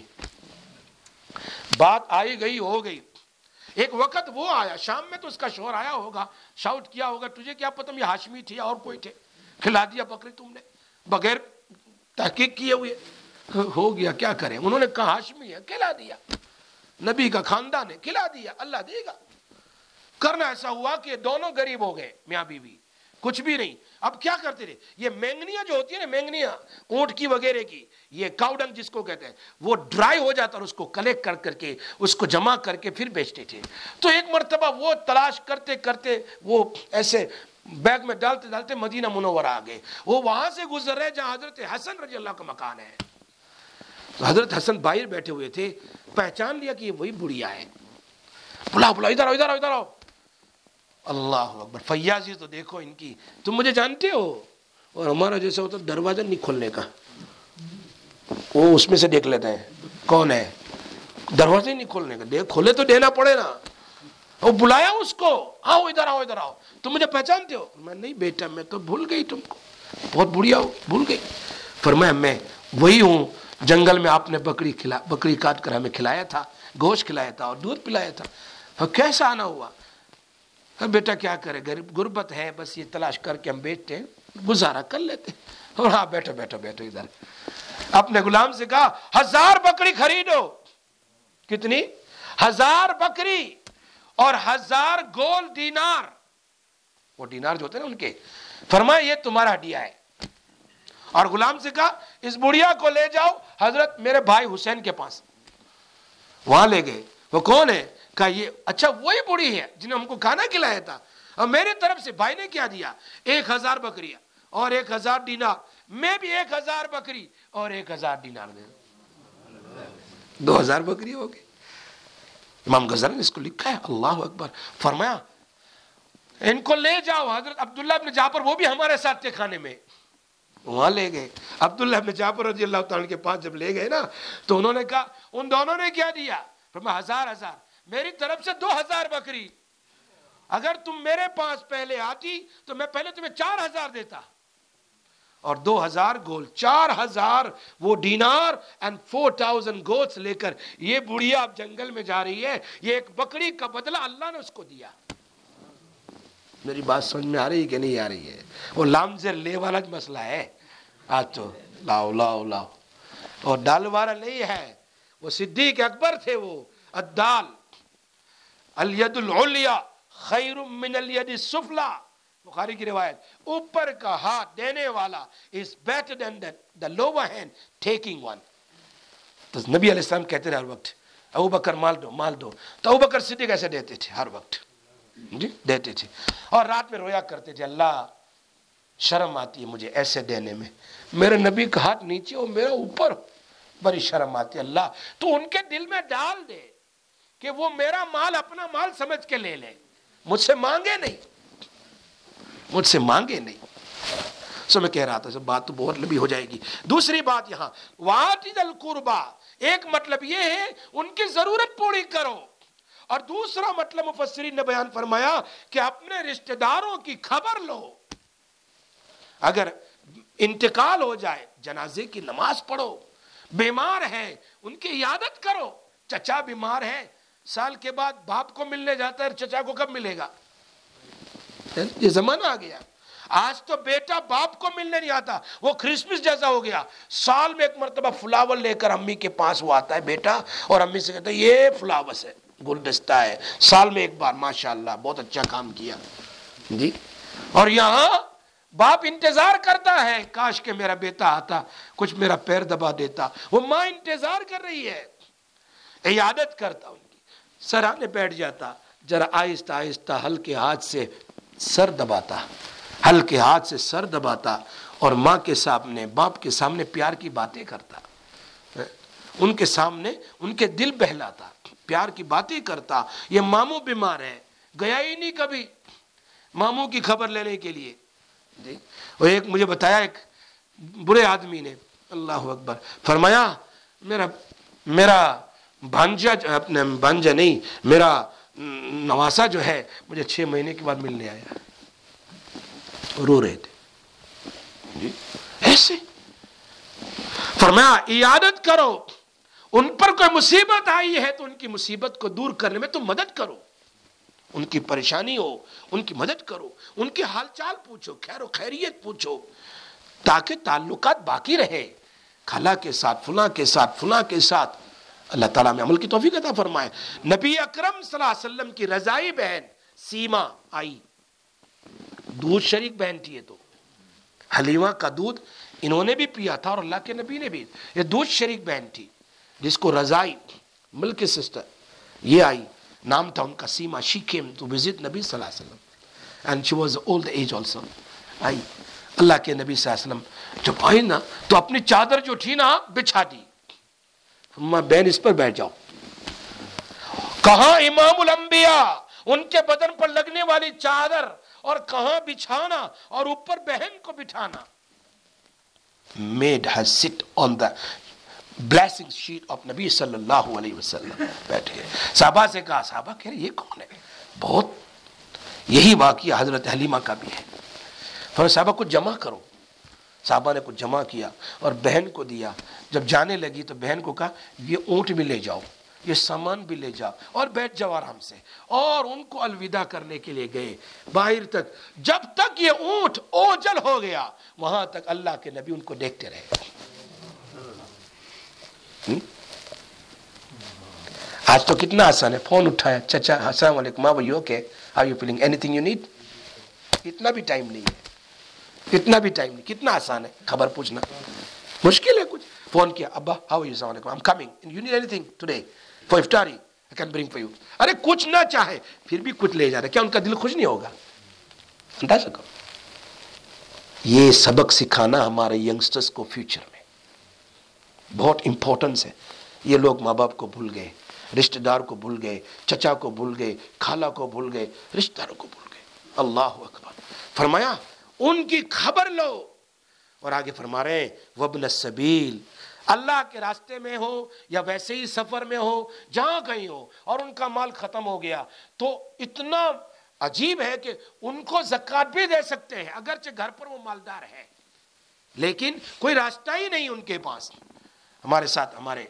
بات آئی گئی ہو گئی. ایک وقت وہ آیا شام میں, تو اس کا شوہر آیا ہوگا, شاؤٹ کیا ہوگا تجھے کیا پتہ یہ ہاشمی تھی اور کوئی تھے, کھلا دیا بکری تم نے بغیر تحقیق کیے ہوئے. ہو گیا, کیا کریں. انہوں نے کہا ہاشمی ہے, کھلا دیا, نبی کا خاندان ہے, کھلا دیا, اللہ دے گا. کرنا ایسا ہوا کہ دونوں غریب ہو گئے, میاں بیوی, کچھ بھی نہیں. اب کیا کرتے رہے, یہ مینگنیاں جو ہوتی ہیں نا, مینگنیاں اونٹ کی وغیرہ کی, یہ کاؤڈنگ جس کو کہتے ہیں, وہ ڈرائی ہو جاتا اور اس کو کلیکٹ کر کر کے اس کو جمع کر کے پھر بیچتے تھے. تو ایک مرتبہ وہ تلاش کرتے کرتے وہ ایسے بیگ میں ڈالتے ڈالتے مدینہ منورہ آ گئے. وہ وہاں سے گزر رہے جہاں حضرت حسن رضی اللہ کا مکان ہے. تو حضرت حسن باہر بیٹھے ہوئے تھے, پہچان لیا کہ یہ وہی بڑھیا ہے. بلا بلا ادھر آؤ ادھر آؤ ادھر آؤ. اللہ اکبر. فیاضی تو دیکھو ان کی, تم مجھے جانتے ہو؟ اور ہمارا جیسا ہوتا دروازہ نہیں کھولنے کا, وہ اس میں سے دیکھ لیتے ہیں کون ہے, دروازے نہیں کھولنے کا. دیکھ کھولے تو دینا پڑے نا. وہ بلایا اس کو, آؤ ادھر آؤ ادھر آؤ, تم مجھے پہچانتے ہو؟ میں نہیں بیٹا, میں تو بھول گئی تم کو, بہت بڑھیا ہو, بھول گئی. فرمایا میں وہی ہوں, جنگل میں آپ نے بکری کھلا بکری کاٹ کر ہمیں کھلایا تھا, گوشت کھلایا تھا اور دودھ پلایا تھا. اور کیسا آنا ہوا؟ بیٹا کیا کرے, غریب غربت ہے, بس یہ تلاش کر کے ہم بیچتے ہیں, گزارا کر لیتے. اور ہاں بیٹھو بیٹھو بیٹھو ادھر. اپنے غلام سے کہا ہزار بکری خریدو. کتنی؟ ہزار بکری اور ہزار گول دینار, وہ دینار جو ہوتے ہیں نا ان کے. فرمایا یہ تمہارا ہدیہ ہے. اور غلام سے کہا اس بڑھیا کو لے جاؤ حضرت میرے بھائی حسین کے پاس. وہاں لے گئے. وہ کون ہے؟ کہا یہ اچھا وہی بوڑھی ہے جنہیں ہم کو کھانا کھلایا تھا, اور میرے طرف سے بھائی نے کیا دیا, ایک ہزار بکریاں اور ایک ہزار دینار. میں بھی ایک ہزار بکری اور ایک ہزار دینار دے دوں, دو ہزار بکری ہو گئی. امام غزالی نے اس کو لکھا ہے, اللہ اکبر. فرمایا ان کو لے جاؤ. حضرت عبداللہ بن جعفر وہ بھی ہمارے ساتھ تھے کھانے میں, وہاں لے گئے. عبداللہ بن جعفر رضی اللہ تعالیٰ کے پاس جب لے گئے نا تو انہوں نے کہا, ان دونوں نے کیا دیا؟ فرمایا ہزار ہزار, میری طرف سے دو ہزار بکری. اگر تم میرے پاس پہلے آتی تو میں پہلے تمہیں چار ہزار دیتا. اور دو ہزار گول, چار ہزار وہ دینار اینڈ فور تھاؤزینڈ گوٹس لے کر یہ بڑھیا اب جنگل میں جا رہی ہے. یہ ایک بکری کا بدلہ اللہ نے اس کو دیا. میری بات سمجھ میں آ رہی ہے کہ نہیں آ رہی ہے؟ وہ لام زیر لے والا مسئلہ ہے. آج تو لاؤ لاؤ لاؤ, اور ڈال والا نہیں ہے. وہ صدیق اکبر تھے. وہ الدال الید العلیہ خیر من الید السفلی, بخاری کی روایت, اوپر کا ہاتھ دینے والا is better than the, the lower hand taking one. تو نبی علیہ السلام کہتے تھے ہر وقت ابو بکر مال دو مال دو, تو ابو بکر صدیق ایسے دیتے تھے ہر وقت, جی دیتے تھے. اور رات میں رویا کرتے تھے, اللہ شرم آتی ہے مجھے ایسے دینے میں, میرے نبی کا ہاتھ نیچے اور میرا اوپر, بڑی شرم آتی ہے اللہ. تو ان کے دل میں ڈال دے کہ وہ میرا مال اپنا مال سمجھ کے لے لے, مجھ سے مانگے نہیں, مجھ سے مانگے نہیں. سو میں کہہ رہا تھا بات تو بہت لمبی ہو جائے گی. دوسری بات یہاں وَآتِ ذَا الْقُرْبَى, ایک مطلب یہ ہے ان کی ضرورت پوری کرو, اور دوسرا مطلب مفسرین نے بیان فرمایا کہ اپنے رشتہ داروں کی خبر لو. اگر انتقال ہو جائے جنازے کی نماز پڑھو, بیمار ہیں ان کی عیادت کرو. چچا بیمار ہے, سال کے بعد باپ کو ملنے جاتا ہے, چچا کو کب ملے گا؟ یہ زمانہ آ گیا. آج تو بیٹا باپ کو ملنے نہیں آتا, وہ کرسمس جیسا ہو گیا. سال میں ایک مرتبہ فلاور لے کر امی کے پاس وہ آتا ہے بیٹا, اور امی سے کہتا ہے یہ فلاورس ہے, گلدستہ ہے, سال میں ایک بار, ماشاءاللہ بہت اچھا کام کیا جی. اور یہاں باپ انتظار کرتا ہے, کاش کہ میرا بیٹا آتا, کچھ میرا پیر دبا دیتا. وہ ماں انتظار کر رہی ہے, عیادت کرتا ان کی, سرانے بیٹھ جاتا, ذرا آہستہ آہستہ ہلکے ہاتھ سے سر دباتا, ہلکے ہاتھ سے سر دباتا, اور ماں کے سامنے باپ کے سامنے پیار کی باتیں کرتا, ان کے سامنے ان کے دل بہلاتا, پیار کی باتیں کرتا. یہ ماموں بیمار ہے, گیا ہی نہیں کبھی ماموں کی خبر لینے کے لیے جی. اور ایک مجھے بتایا ایک برے آدمی نے, اللہ اکبر, فرمایا میرا میرا بھانجا, اپنے بھانجا نہیں, میرا نواسا جو ہے مجھے چھ مہینے کے بعد ملنے آیا. رو رہے تھے جی. ایسے فرمایا عیادت کرو, ان پر کوئی مصیبت آئی ہے تو ان کی مصیبت کو دور کرنے میں تم مدد کرو, ان کی پریشانی ہو ان کی مدد کرو, ان کی حال چال پوچھو, خیر و خیریت پوچھو, تاکہ تعلقات باقی رہے, خالہ کے ساتھ, فلاں کے ساتھ, فلاں کے ساتھ. اللہ تعالیٰ میں عمل کی توفیق عطا فرمائے. نبی اکرم صلی اللہ علیہ وسلم کی رضائی بہن سیما آئی, دودھ شریک بہن تھی یہ, تو حلیمہ کا دودھ انہوں نے بھی پیا تھا اور اللہ کے نبی نے بھی. یہ دودھ شریک بہن تھی جس کو رضائی, ملک سسٹر, یہ آئی, نام تھا ان کا سیما. She came to visit نبی صلی اللہ علیہ وسلم and she was old age also. آئی اللہ کے نبی صلی اللہ علیہ وسلم جب آئی نا تو اپنی چادر جو تھی نا بچھا دی. ماں بہن اس پر بیٹھ جاؤ. کہاں امام الانبیاء, ان کے بدن پر لگنے والی چادر, اور کہاں بچھانا اور اوپر بہن کو بٹھانا. made her sit on the blessing sheet of نبی صلی اللہ علیہ وسلم. بیٹھ گئے, صحابہ سے کہا, صحابہ کہہ رہے یہ کون ہے؟ بہت یہی واقعہ حضرت حلیمہ کا بھی ہے. پھر صحابہ کو جمع کرو. صحابہ نے کچھ جمع کیا اور بہن کو دیا. جب جانے لگی تو بہن کو کہا یہ اونٹ بھی لے جاؤ, یہ سامان بھی لے جاؤ, اور بیٹھ جاؤ آرام سے. اور ان کو الوداع کرنے کے لیے گئے باہر تک. جب تک یہ اونٹ اوجل ہو گیا وہاں تک اللہ کے نبی ان کو دیکھتے رہے. آج تو کتنا آسان ہے, فون اٹھایا, چچا السلام علیکم, how are you, okay, how you feeling, anything you need. اتنا بھی ٹائم نہیں ہے, اتنا بھی ٹائم نہیں. کتنا آسان ہے خبر پوچھنا, مشکل ہے کچھ. فون کیا, ابا ہاؤ آر یو, السلام علیکم, I am coming, you need anything today for افطاری, I can bring for you. ارے کچھ نہ چاہے پھر بھی کچھ لے جا رہے, کیا ان کا دل خوش نہیں ہوگا؟ اندازہ کرو. یہ سبق سکھانا ہمارے ینگسٹرز کو فیوچر میں بہت امپورٹنس ہے. یہ لوگ ماں باپ کو بھول گئے, رشتہ دار کو بھول گئے, چچا کو بھول گئے, خالہ کو بھول گئے, رشتہ داروں کو بھول گئے. اللہ اکبر. فرمایا ان کی خبر لو. اور آگے فرما رہے ہیں وابن السبیل، اللہ کے راستے میں ہو یا ویسے ہی سفر میں ہو، جہاں کہیں ہو اور ان کا مال ختم ہو گیا تو اتنا عجیب ہے کہ ان کو زکوٰۃ بھی دے سکتے ہیں اگرچہ گھر پر وہ مالدار ہے، لیکن کوئی راستہ ہی نہیں ان کے پاس. ہمارے ساتھ ہمارے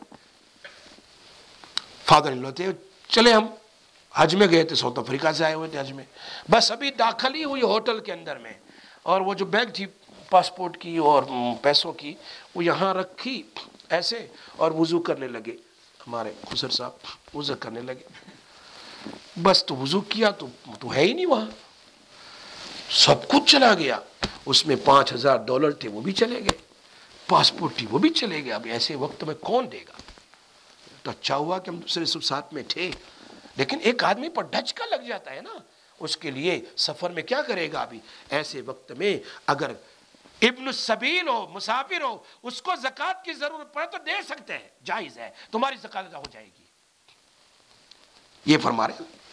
فادر ان لو تھے، چلے ہم حج میں گئے تھے، ساؤتھ افریقہ سے آئے ہوئے تھے حج میں. بس ابھی داخل ہی ہوئی ہوٹل کے اندر میں، اور وہ جو بیگ تھی پاسپورٹ کی اور پیسوں کی وہ یہاں رکھی ایسے، اور وضو کرنے لگے. ہمارے خسر صاحب وضو کرنے لگے. بس تو وضو کیا تو تو ہے ہی نہیں وہاں، سب کچھ چلا گیا. اس میں پانچ ہزار ڈالر تھے وہ بھی چلے گئے، پاسپورٹ تھی وہ بھی چلے گئے. اب ایسے وقت میں کون دے گا؟ تو اچھا ہوا کہ ہم دوسرے سب ساتھ میں تھے. لیکن ایک آدمی پر ڈھچ کا لگ جاتا ہے نا، اس کے لیے سفر میں کیا کرے گا؟ ابھی ایسے وقت میں اگر ابن السبیل ہو، مسافر ہو، اس کو زکوٰۃ کی ضرورت پڑے تو دے سکتے ہیں، جائز ہے، تمہاری زکوٰۃ ادا ہو جائے گی. یہ فرما رہے ہیں.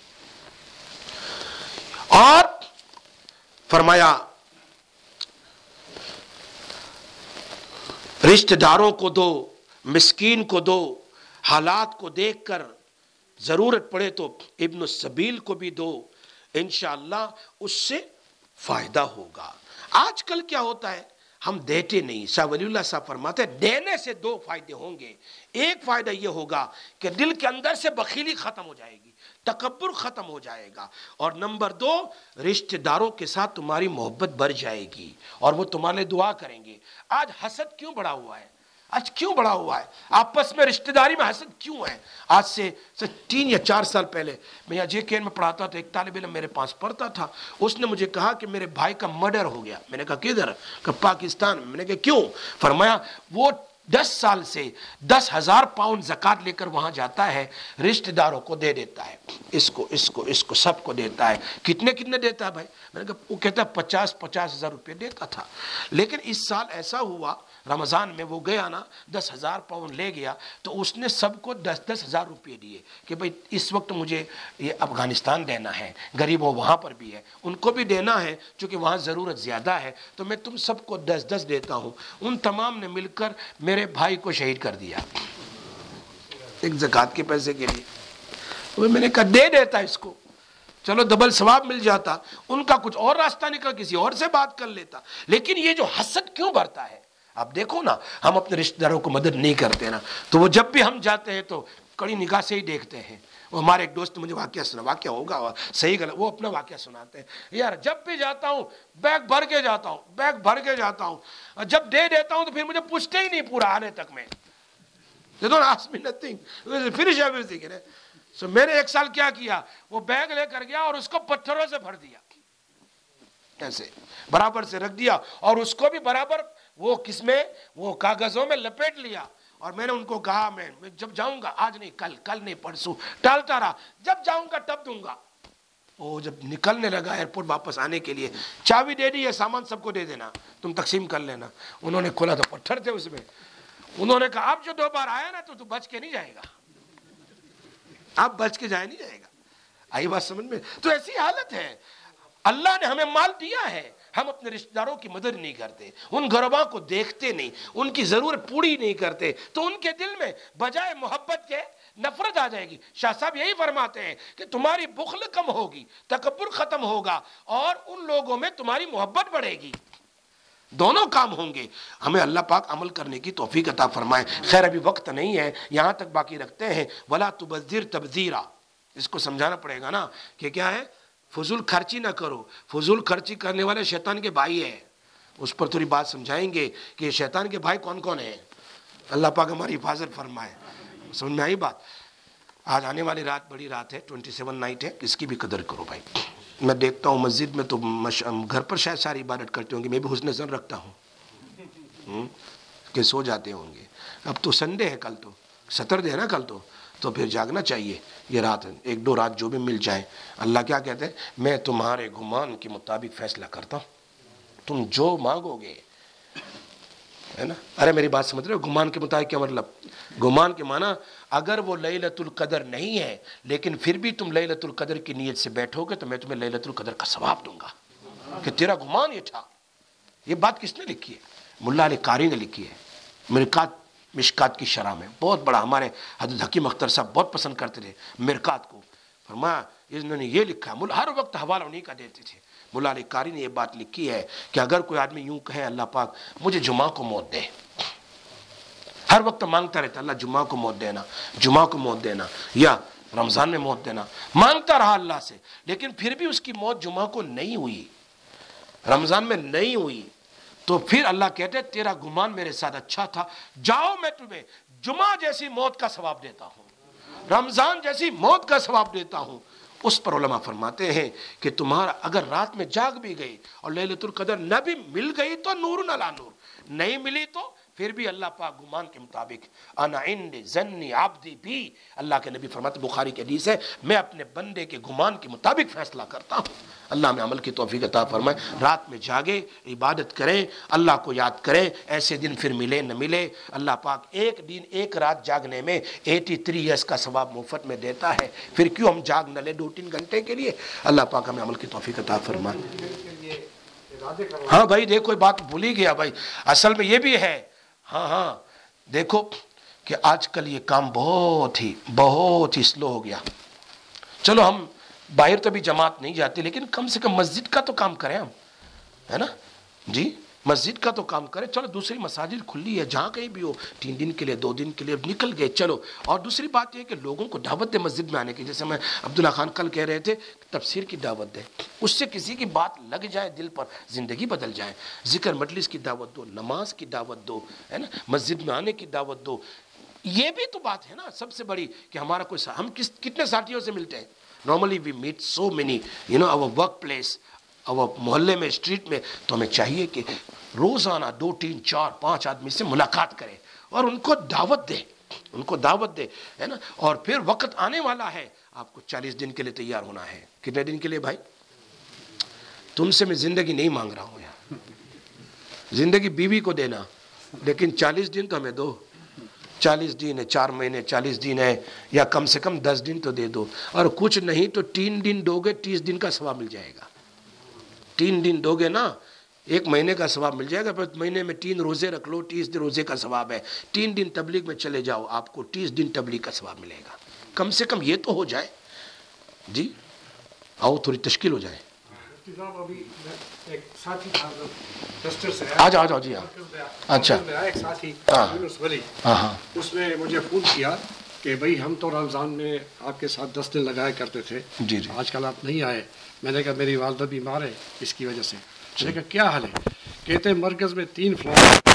اور فرمایا رشتہ داروں کو دو، مسکین کو دو، حالات کو دیکھ کر ضرورت پڑے تو ابن السبیل کو بھی دو، انشاءاللہ اس سے فائدہ ہوگا. آج کل کیا ہوتا ہے، ہم دیتے نہیں. شاہ ولی اللہ صاحب فرماتے ہیں دینے سے دو فائدے ہوں گے. ایک فائدہ یہ ہوگا کہ دل کے اندر سے بخیلی ختم ہو جائے گی، تکبر ختم ہو جائے گا، اور نمبر دو رشتہ داروں کے ساتھ تمہاری محبت بڑھ جائے گی اور وہ تمہارے لیے دعا کریں گے. آج حسد کیوں بڑھا ہوا ہے؟ آج کیوں بڑھا ہوا ہے؟ آپس میں رشتہ داری میں حسد کیوں ہے؟ آج سے تین یا چار سال پہلے میں یہاں جے کے این میں پڑھاتا تھا، ایک طالب علم میرے پاس پڑھتا تھا. اس نے مجھے کہا کہ میرے بھائی کا مرڈر ہو گیا. میں نے کہا کدھر؟ کہ پاکستان میں. میں نے کہا کیوں؟ فرمایا وہ دس سال سے دس ہزار پاؤنڈ زکوٰۃ لے کر وہاں جاتا ہے، رشتہ داروں کو دے دیتا ہے، اس کو اس کو اس کو سب کو دیتا ہے. کتنے کتنے دیتا ہے بھائی؟ میں نے کہا وہ کہتا ہے پچاس پچاس ہزار روپے دیتا تھا. لیکن اس سال ایسا ہوا رمضان میں وہ گیا نا، دس ہزار پاؤنڈ لے گیا تو اس نے سب کو دس دس ہزار روپے دیے کہ بھائی اس وقت مجھے یہ افغانستان دینا ہے، غریبوں وہاں پر بھی ہے ان کو بھی دینا ہے چونکہ وہاں ضرورت زیادہ ہے، تو میں تم سب کو دس دس دیتا ہوں. ان تمام نے مل کر میرے بھائی کو شہید کر دیا ایک زکوٰۃ کے پیسے کے لیے. میں نے کہا دے دیتا اس کو، چلو ڈبل ثواب مل جاتا. ان کا کچھ اور راستہ نکلا، کسی اور سے بات کر لیتا. لیکن یہ جو حسد کیوں بڑھتا ہے؟ آپ دیکھو نا، ہم اپنے رشتہ داروں کو مدد نہیں کرتے نا، تو وہ جب بھی ہم جاتے ہیں تو کڑی نگاہ سے ہی دیکھتے ہیں. وہ ہمارے ایک دوست مجھے واقعہ سنا، واقعہ ہوگا صحیح غلط، وہ اپنا واقعہ سناتے ہیں. یار جب بھی جاتا ہوں بیگ بھر کے جاتا ہوں، بیگ بھر کے جاتا ہوں، جب دے دیتا ہوں تو پھر مجھے پوچھتے ہی نہیں پورا آنے تک میں. They don't ask me nothing. Finish everything. So میں نے ایک سال کیا کیا، وہ بیگ لے کر گیا اور اس کو پتھروں سے بھر دیا، ایسے برابر سے رکھ دیا، اور اس کو بھی برابر وہ کس میں، وہ کاغذوں میں لپیٹ لیا. اور میں نے ان کو کہا میں جب جاؤں گا، آج نہیں کل، کل نہیں پرسوں، ٹالتا رہا، جب جاؤں گا تب دوں گا. وہ جب نکلنے لگا ایئرپورٹ واپس آنے کے لیے، چابی دے دی، یہ سامان سب کو دے دینا، تم تقسیم کر لینا. انہوں نے کھولا تو پتھر تھے اس میں. انہوں نے کہا اب جو دو بار آیا نا تو تو بچ کے نہیں جائے گا، اب بچ کے جائے نہیں جائے گا. آئی بات سمجھ میں؟ تو ایسی حالت ہے. اللہ نے ہمیں مال دیا ہے، ہم اپنے رشتہ داروں کی مدد نہیں کرتے، ان غرباء کو دیکھتے نہیں، ان کی ضرورت پوری نہیں کرتے، تو ان کے دل میں بجائے محبت کے نفرت آ جائے گی. شاہ صاحب یہی فرماتے ہیں کہ تمہاری بخل کم ہوگی، تکبر ختم ہوگا، اور ان لوگوں میں تمہاری محبت بڑھے گی. دونوں کام ہوں گے. ہمیں اللہ پاک عمل کرنے کی توفیق عطا فرمائے. خیر ابھی وقت نہیں ہے، یہاں تک باقی رکھتے ہیں. ولا تبذر تبذیرا، اس کو سمجھانا پڑے گا نا کہ کیا ہے، فضول خرچی نہ کرو. فضول خرچی کرنے والے شیطان کے بھائی ہیں. اس پر تھوڑی بات سمجھائیں گے کہ شیطان کے بھائی کون کون ہیں. اللہ پاک ہماری حفاظت فرمائے. سمجھ میں آئی بات؟ آج آنے والی رات بڑی رات ہے، ٹوئنٹی سیون نائٹ ہے، اس کی بھی قدر کرو بھائی. میں دیکھتا ہوں مسجد میں تو گھر پر شاید ساری عبادت کرتے ہوں گے، میں بھی حسن ظن رکھتا ہوں کہ سو جاتے ہوں گے. اب تو سنڈے ہے، کل تو سیٹرڈے ہے نا، کل تو تو پھر جاگنا چاہیے. یہ رات ایک دو رات جو بھی مل جائے. اللہ کیا کہتے ہیں، میں تمہارے گمان کے مطابق فیصلہ کرتا ہوں، تم جو مانگو گے ہے نا. ارے میری بات سمجھ رہے ہو؟ گمان کے مطابق کیا مطلب؟ گمان کے معنی اگر وہ لیلۃ القدر نہیں ہے لیکن پھر بھی تم لیلۃ القدر کی نیت سے بیٹھو گے تو میں تمہیں لیلۃ القدر کا ثواب دوں گا کہ تیرا گمان یہ تھا. یہ بات کس نے لکھی ہے؟ ملا علی قاری نے لکھی ہے مرکات مشکات کی شرح میں. بہت بڑا، ہمارے حضرت حکیم اختر صاحب بہت پسند کرتے تھے مرکات کو. فرمایا انہوں نے یہ لکھا، ہر وقت حوالہ انہیں کا دیتے تھے. ملا علی قاری نے یہ بات لکھی ہے کہ اگر کوئی آدمی یوں کہے اللہ پاک مجھے جمعہ کو موت دے، ہر وقت مانگتا رہتا اللہ جمعہ کو موت دینا، جمعہ کو موت دینا، یا رمضان میں موت دینا، مانگتا رہا اللہ سے، لیکن پھر بھی اس کی موت جمعہ کو نہیں ہوئی، رمضان میں نہیں ہوئی، تو پھر اللہ کہتے تیرا گمان میرے ساتھ اچھا تھا، جاؤ میں تمہیں جمعہ جیسی موت کا ثواب دیتا ہوں، رمضان جیسی موت کا ثواب دیتا ہوں. اس پر علماء فرماتے ہیں کہ تمہارا اگر رات میں جاگ بھی گئی اور لیلۃ القدر نہ بھی مل گئی تو نور علی نور، نہیں ملی تو پھر بھی اللہ پاک گمان کے مطابق انا عند ظن عبدی بھی، اللہ کے نبی فرماتے، بخاری کی حدیث ہے، میں اپنے بندے کے گمان کے مطابق فیصلہ کرتا ہوں. اللہ میں عمل کی توفیق عطا فرمائے. رات میں جاگے، عبادت کریں، اللہ کو یاد کریں. ایسے دن پھر ملے نہ ملے، اللہ پاک ایک دن ایک رات جاگنے میں ایٹی تھری ایئرس کا ثواب مفت میں دیتا ہے. پھر کیوں ہم جاگ نہ لیں دو تین گھنٹے کے لیے؟ اللہ پاک ہمیں عمل کی توفیق عطا فرمائے. ہاں بھائی دیکھو بات بھول ہی گیا بھائی، اصل میں یہ بھی ہے. ہاں ہاں دیکھو کہ آج کل یہ کام بہت ہی بہت ہی سلو ہو گیا. چلو ہم باہر تو بھی جماعت نہیں جاتے لیکن کم سے کم مسجد کا تو کام کریں ہم، ہے نا جی، مسجد کا تو کام کریں. چلو دوسری مساجد کھلی ہے، جہاں کہیں بھی ہو، تین دن کے لیے دو دن کے لیے نکل گئے چلو. اور دوسری بات یہ کہ لوگوں کو دعوت دے مسجد میں آنے کی. جیسے میں عبداللہ خان کل کہہ رہے تھے تفسیر کی دعوت دے، اس سے کسی کی بات لگ جائے دل پر، زندگی بدل جائے. ذکر مجلس کی دعوت دو، نماز کی دعوت دو، ہے نا، مسجد میں آنے کی دعوت دو. یہ بھی تو بات ہے نا سب سے بڑی کہ ہمارا کوئی سا... ہم کس کتنے ساتھیوں سے ملتے ہیں. Normally we meet so many you know our workplace, our محلے میں، اسٹریٹ میں. تو ہمیں چاہیے کہ روزانہ دو تین چار پانچ آدمی سے ملاقات کریں اور ان کو دعوت دے، ان کو دعوت دے، ہے نا. اور پھر وقت آنے والا ہے آپ کو چالیس دن کے لیے تیار ہونا ہے. کتنے دن کے لیے بھائی؟ تم سے میں زندگی نہیں مانگ رہا ہوں یار، زندگی بیوی کو دینا، لیکن چالیس دن تو ہمیں دو. چالیس دن ہے، چار مہینے چالیس دن ہے، یا کم سے کم دس دن تو دے دو. اور کچھ نہیں تو تین دن دو گے تیس دن کا ثواب مل جائے گا. تین دن دو گے نا ایک مہینے کا ثواب مل جائے گا. پھر مہینے میں تین روزے رکھ لو، تیس دن روزے کا ثواب ہے. تین دن تبلیغ میں چلے جاؤ، آپ کو تیس دن تبلیغ کا ثواب ملے گا. کم سے کم یہ تو ہو جائے. جی آؤ تھوڑی تشکیل ہو جائے. آ جاؤ آ جاؤ. جی ہاں اچھا ایک ساتھی ہاں ولی ہاں ہاں اس نے مجھے فون کیا کہ بھائی ہم تو رمضان میں آپ کے ساتھ دس دن لگایا کرتے تھے، جی جی آج کل آپ نہیں آئے. میں نے کہا میری والدہ بیمار ہے اس کی وجہ سے. میں نے کہا کیا حال ہے؟ کہتے ہیں مرکز میں تین فلور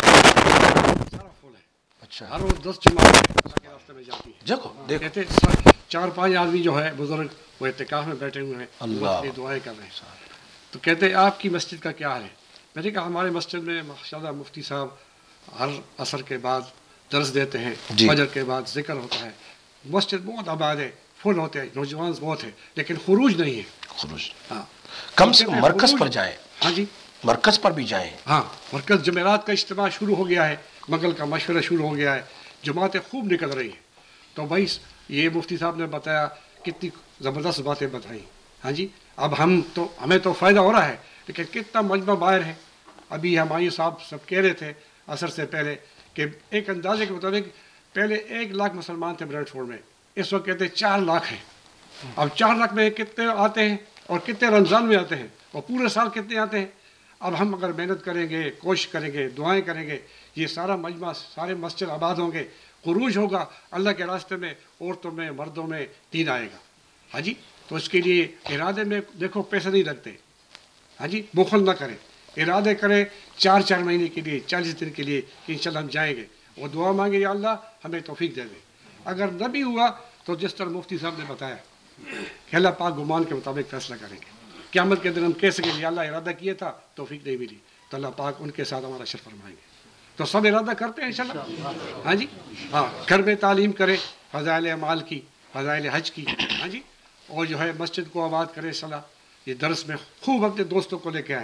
سارا فل ہے. اچھا ہر روز دس جماعت اللہ کے راستے میں جاتی ہے. دیکھو دیکھو کہتے چار پانچ آدمی جو ہے بزرگ وہ اعتکاف میں بیٹھے ہوئے ہیں، اللہ کی دعائیں کر رہے ہیں. تو کہتے ہیں آپ کی مسجد کا کیا حال ہے؟ میں نے کہا ہمارے مسجد میں ماشاءاللہ مفتی صاحب ہر عصر کے بعد درس دیتے ہیں، فجر کے بعد ذکر ہوتا ہے. مسجد بہت آباد ہے، فل ہوتے ہیں، نوجوان بہت ہے، لیکن خروج نہیں ہے. خروج ہاں کم سے کم مرکز پر جائیں. ہاں جی مرکز پر بھی جائیں. ہاں مرکز جمعرات کا اجتماع شروع ہو گیا ہے، منگل کا مشورہ شروع ہو گیا ہے، جماعتیں خوب نکل رہی ہیں. تو بھائی یہ مفتی صاحب نے بتایا کتنی زبردست باتیں بتائیں. ہاں جی اب ہم تو ہمیں تو فائدہ ہو رہا ہے، لیکن کتنا مجمع باہر ہے. ابھی ہماری صاحب سب کہہ رہے تھے عصر سے پہلے کہ ایک اندازے کے مطابق پہلے ایک لاکھ مسلمان تھے برینڈ فورڈ میں، اس وقت کہتے ہیں چار لاکھ ہیں. اب چار لاکھ میں کتنے آتے ہیں اور کتنے رمضان میں آتے ہیں اور پورے سال کتنے آتے ہیں. اب ہم اگر محنت کریں گے، کوشش کریں گے، دعائیں کریں گے، یہ سارا مجمع سارے مسجد آباد ہوں گے، خروج ہوگا اللہ کے راستے میں، عورتوں میں مردوں میں دین آئے گا. ہاں جی تو اس کے لیے ارادے میں دیکھو پیسے نہیں لگتے. ہاں جی بخل نہ کریں، ارادے کریں چار چار مہینے کے لیے، چالیس دن کے لیے کہ انشاءاللہ ہم جائیں گے. وہ دعا مانگے یا اللہ ہمیں توفیق دے دے. اگر نہ بھی ہوا تو جس طرح مفتی صاحب نے بتایا کہ اللہ پاک گمان کے مطابق فیصلہ کریں گے. قیامت کے دن ہم کہہ سکیں یا اللہ ارادہ کیا تھا توفیق نہیں ملی تو اللہ پاک ان کے ساتھ ہمارا شرف فرمائیں گے. تو سب ارادہ کرتے ہیں انشاءاللہ. ہاں جی ہاں گھر میں تعلیم کرے فضائل اعمال کی، فضائل حج کی. ہاں جی اور جو ہے مسجد کو آباد کرے صلاح. یہ درس میں خوب اپنے دوستوں کو لے کے آئیں.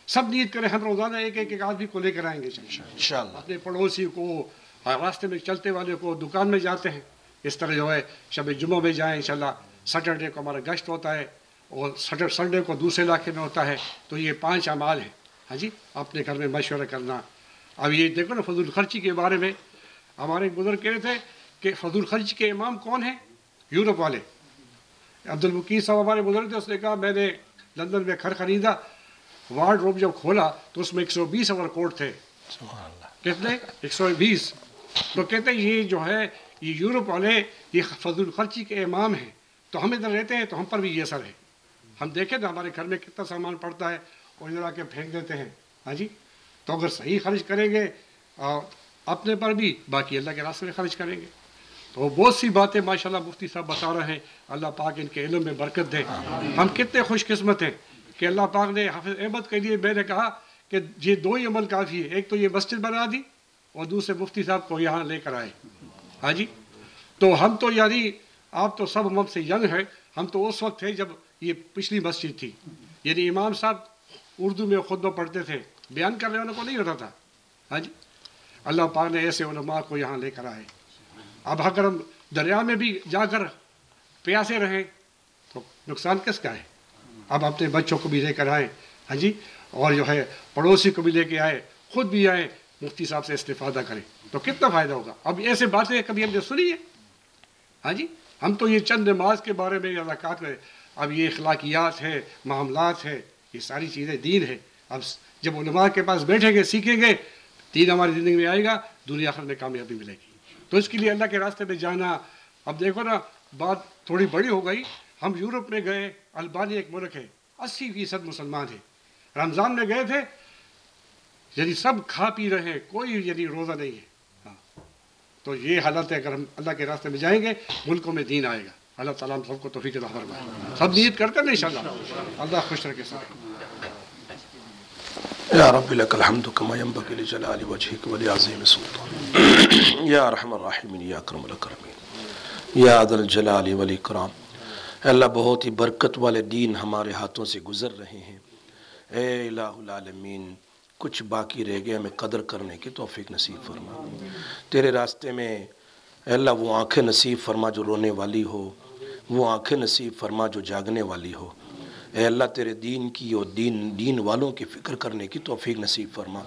سب نیت کریں ہم روزانہ ایک ایک ایک آدمی کو لے کر آئیں گے انشاءاللہ. اپنے پڑوسی کو, راستے میں چلتے والے کو, دکان میں جاتے ہیں, اس طرح جو ہے شب جمعہ میں جائیں انشاءاللہ. سیٹرڈے کو ہمارا گشت ہوتا ہے اور سیٹرڈے سنڈے کو دوسرے علاقے میں ہوتا ہے. تو یہ پانچ اعمال ہیں. ہاں جی, اپنے گھر میں مشورہ کرنا. اب یہ دیکھو نا فضول خرچی کے بارے میں ہمارے بزرگ کہہ رہے تھے کہ فضول خرچی کے امام کون ہیں؟ یورپ والے. عبد الوکیل صاحب ہمارے بزرگ تھے, اس نے کہا میں نے لندن میں گھر خریدا, وارڈ روب جب کھولا تو اس میں ایک سو بیس اوور کوٹ تھے. کتنے؟ ایک سو بیس. تو کہتے ہیں یہ جو ہے یہ یورپ والے یہ فضول خرچی کے امام ہیں. تو ہم ادھر رہتے ہیں تو ہم پر بھی یہ اثر ہے. ہم دیکھیں نا ہمارے گھر میں کتنا سامان پڑتا ہے اور ادھر آ کے پھینک دیتے ہیں. ہاں جی, تو اگر صحیح خرچ کریں گے اپنے پر بھی, باقی اللہ کے راستے میں خرچ کریں گے. تو بہت سی باتیں ماشاءاللہ مفتی صاحب بتا رہے ہیں. اللہ پاک ان کے علم میں برکت دے. ہم کتنے خوش قسمت ہیں کہ اللہ پاک نے حافظ احمد کے لیے, میں نے کہا کہ یہ دو ہی عمل کافی ہے, ایک تو یہ مسجد بنا دی اور دوسرے مفتی صاحب کو یہاں لے کر آئے. ہاں جی, تو ہم تو یعنی آپ تو سب ہم سے ینگ ہیں, ہم تو اس وقت تھے جب یہ پچھلی مسجد تھی. یعنی امام صاحب اردو میں خطبہ پڑھتے تھے, بیان کرنے والوں کو نہیں ہوتا تھا. ہاں جی, اللہ پاک نے ایسے علماء کو یہاں لے کر آئے. اب اگر ہم دریا میں بھی جا کر پیاسے رہیں تو نقصان کس کا ہے؟ اب اپنے بچوں کو بھی لے کر آئیں. ہاں جی, اور جو ہے پڑوسی کو بھی لے کے آئے, خود بھی آئیں, مفتی صاحب سے استفادہ کریں تو کتنا فائدہ ہوگا. اب ایسے باتیں کبھی ہم نے سنی ہے؟ ہاں جی, ہم تو یہ چند نماز کے بارے میں زکوٰۃ میں, اب یہ اخلاقیات ہے, معاملات ہے, یہ ساری چیزیں دین ہے. اب جب علماء کے پاس بیٹھیں گے, سیکھیں گے, دین ہماری زندگی میں آئے گا, دنیا آخرت میں کامیابی ملے گی. تو اس کے لیے اللہ کے راستے میں جانا. اب دیکھو نا بات تھوڑی بڑی ہو گئی. ہم یورپ میں گئے, البانی ایک ملک ہے, اسی فیصد مسلمان ہیں. رمضان میں گئے تھے, یعنی سب کھا پی رہے ہیں, کوئی یعنی روزہ نہیں ہے. ہاں, تو یہ حالت ہے. اگر ہم اللہ کے راستے میں جائیں گے ملکوں میں دین آئے گا. اللہ تعالیٰ ہم سب کو توفیق عطا فرمائے. سب نیت کرتے ہیں انشاءاللہ. اللہ خوش رکھے سب. یا رب لک الحمد کما ینبغی لجلال وجهک ولعظیم سلطانک یا ارحم الراحمین یا اکرم الاکرمین یا ذا الجلال والاکرام. اللہ بہت ہی برکت والے دین ہمارے ہاتھوں سے گزر رہے ہیں. اے الہ العالمین, کچھ باقی رہ گئے, ہمیں قدر کرنے کی توفیق نصیب فرما. تیرے راستے میں اے اللہ وہ آنکھیں نصیب فرما جو رونے والی ہو, وہ آنکھیں نصیب فرما جو جاگنے والی ہو. اے اللہ تیرے دین کی اور دین دین والوں کی فکر کرنے کی توفیق نصیب فرما.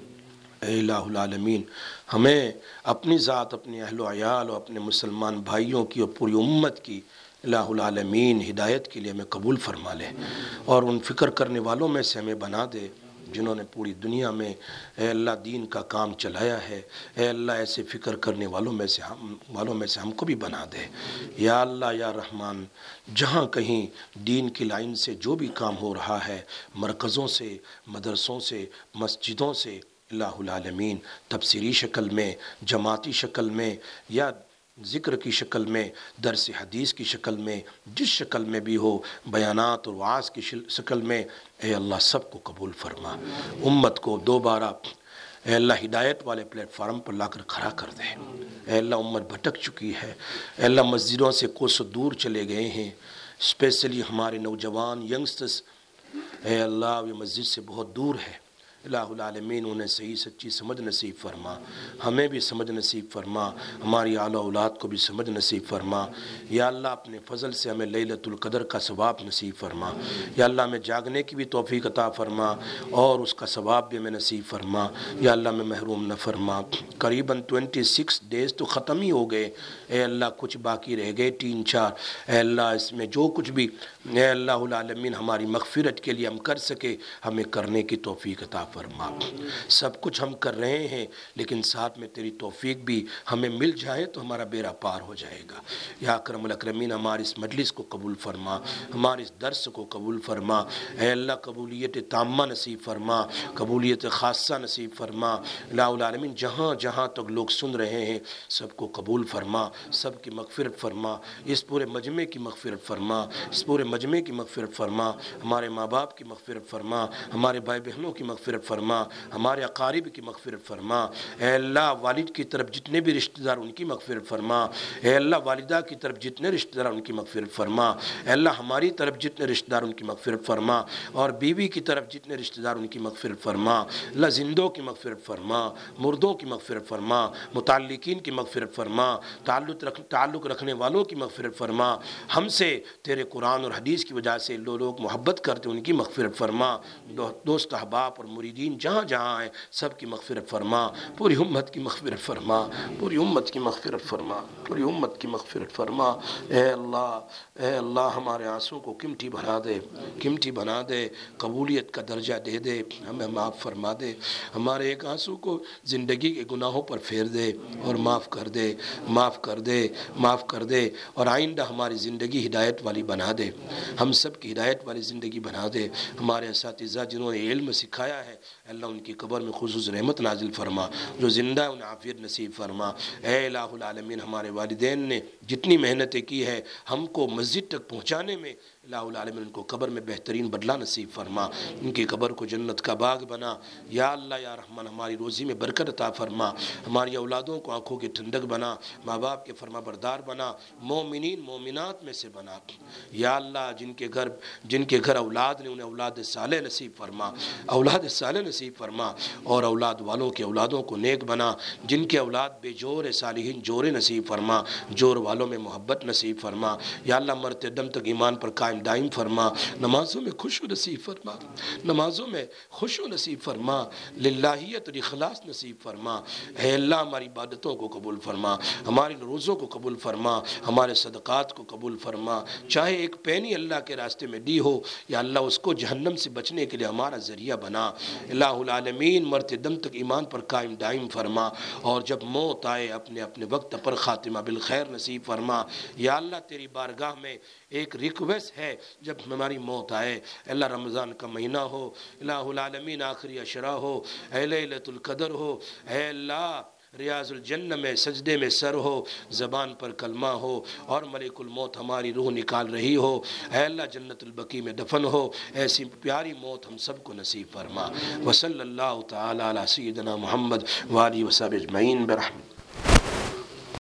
اے الہ العالمین, ہمیں اپنی ذات, اپنے اہل و عیال اور اپنے مسلمان بھائیوں کی اور پوری امت کی الہ العالمین ہدایت کے لیے ہمیں قبول فرما لے, اور ان فکر کرنے والوں میں سے ہمیں بنا دے جنہوں نے پوری دنیا میں اے اللہ دین کا کام چلایا ہے. اے اللہ ایسے فکر کرنے والوں میں سے ہم والوں میں سے ہم کو بھی بنا دے. یا اللہ یا رحمان, جہاں کہیں دین کی لائن سے جو بھی کام ہو رہا ہے, مرکزوں سے, مدرسوں سے, مسجدوں سے, الہ العالمین تفسیری شکل میں, جماعتی شکل میں, یا ذکر کی شکل میں, درس حدیث کی شکل میں, جس شکل میں بھی ہو, بیانات اور وعظ کی شکل میں, اے اللہ سب کو قبول فرما. امت کو دوبارہ اے اللہ ہدایت والے پلیٹ فارم پر لا کر کھڑا کر دے. اے اللہ امت بھٹک چکی ہے. اے اللہ مسجدوں سے کوسوں دور چلے گئے ہیں, اسپیشلی ہمارے نوجوان ینگسٹرز. اے اللہ یہ مسجد سے بہت دور ہے. الہ العالمین انہیں صحیح سچی سمجھ نصیب فرما, ہمیں بھی سمجھ نصیب فرما, ہماری اعلی اولاد کو بھی سمجھ نصیب فرما. یا اللہ اپنے فضل سے ہمیں لیلۃ القدر کا ثواب نصیب فرما. یا اللہ ہمیں جاگنے کی بھی توفیق عطا فرما اور اس کا ثواب بھی ہمیں نصیب فرما. یا اللہ ہمیں محروم نہ فرما. قریباً ٹوینٹی سکس ڈیز تو ختم ہی ہو گئے. اے اللہ کچھ باقی رہ گئے تین چار. اے اللہ اس میں جو کچھ بھی اے اللہ العالمین ہماری مغفرت کے لیے ہم کر سکے, ہمیں کرنے کی توفیق عطا فرما. سب کچھ ہم کر رہے ہیں لیکن ساتھ میں تیری توفیق بھی ہمیں مل جائے تو ہمارا بیڑا پار ہو جائے گا. یا اکرم الاکرمین ہماری اس مجلس کو قبول فرما, ہمارے اس درس کو قبول فرما. اے اللہ قبولیت تامہ نصیب فرما, قبولیت خاصہ نصیب فرما. الہ العالمین جہاں جہاں تک لوگ سن رہے ہیں سب کو قبول فرما, سب کی مغفرت فرما. اس پورے مجمع کی مغفرت فرما, اس پورے مجمع کی مغفرت فرما. ہمارے ماں باپ کی مغفرت فرما, ہمارے بھائی بہنوں کی مغفرت مغفرت فرما، ہمارے اقارب کی مغفرت فرما، اے اللہ والد کی طرف جتنے بھی رشتہ دار ان کی مغفرت فرما، اے اللہ والدہ کی طرف جتنے رشتہ دار ان کی مغفرت فرما، اے اللہ ہماری طرف جتنے رشتہ دار ان کی مغفرت فرما، اور بیوی کی طرف جتنے رشتہ دار ان کی مغفرت فرما، اللہ زندوں کی مغفرت فرما، مردوں کی مغفرت فرما، متعلقین کی مغفرت فرما، تعلق رکھ تعلق رکھنے والوں کی مغفرت فرما، ہم سے تیرے قرآن اور حدیث کی وجہ سے لو لوگ محبت کرتے ان کی مغفرت فرما، دوست احباب اور مریدین جہاں جہاں ہیں سب کی مغفرت فرما، پوری امت کی مغفرت فرما، پوری امت کی مغفرت فرما، پوری امت کی مغفرت فرما۔ اے اللہ اے اللہ ہمارے آنسوں کو قیمتی بنا دے، قیمتی بنا دے، قبولیت کا درجہ دے دے، ہمیں معاف فرما دے، ہمارے ایک آنسوں کو زندگی کے گناہوں پر پھیر دے اور معاف کر دے، معاف کر دے، معاف کر دے، اور آئندہ ہماری زندگی ہدایت والی بنا دے، ہم سب کی ہدایت والی زندگی بنا دے۔ ہمارے اساتذہ جنہوں نے علم سکھایا ہے اللہ ان کی قبر میں خصوص رحمت نازل فرما، جو زندہ ہے انہیں عافیت نصیب فرما۔ اے الہ العالمین ہمارے والدین نے جتنی محنتیں کی ہے ہم کو مسجد تک پہنچانے میں، الہ العالمین ان کو قبر میں بہترین بدلہ نصیب فرما، ان کی قبر کو جنت کا باغ بنا۔ یا اللہ یا رحمان ہماری روزی میں برکت عطا فرما، ہماری اولادوں کو آنکھوں کی ٹھنڈک بنا، ماں باپ کے فرما بردار بنا، مومنین مومنات میں سے بنا۔ یا اللہ جن کے گھر جن کے گھر اولاد نے انہیں اولاد صالح نصیب فرما، اولاد صالح نصیب فرما، اور اولاد والوں کے اولادوں کو نیک بنا، جن کے اولاد بے جور صالحین جور نصیب فرما، جور والوں میں محبت نصیب فرما۔ یا اللہ مرتے دم تک ایمان پر قائم دائم فرما، نمازوں میں خوشو نصیب فرما، نمازوں میں خوشو نصیب فرما، للہیت اور اخلاص نصیب فرما۔ اے اللہ ہماری عبادتوں کو قبول فرما، ہماری روزوں کو قبول فرما، ہمارے صدقات کو قبول فرما، چاہے ایک پینی اللہ کے راستے میں دی ہو یا اللہ اس کو جہنم سے بچنے کے لیے ہمارا ذریعہ بنا۔ الہ العالمین مرتے دم تک ایمان پر قائم دائم فرما، اور جب موت آئے اپنے اپنے وقت پر خاتمہ بالخیر نصیب فرما۔ یا اللہ تیری بارگاہ میں ایک ریکویسٹ ہے، جب ہماری موت آئے اللہ رمضان کا مہینہ ہو، الہ العالمین آخری عشرہ ہو، اے لیلۃ القدر ہو، اے اللہ ریاض الجنہ میں سجدے میں سر ہو، زبان پر کلمہ ہو، اور ملک الموت ہماری روح نکال رہی ہو، اے اللہ جنت البقیع میں دفن ہو، ایسی پیاری موت ہم سب کو نصیب فرما۔ وصلی اللہ تعالی علی سیدنا محمد وآلہ وصحبہ اجمعین برحمتہ۔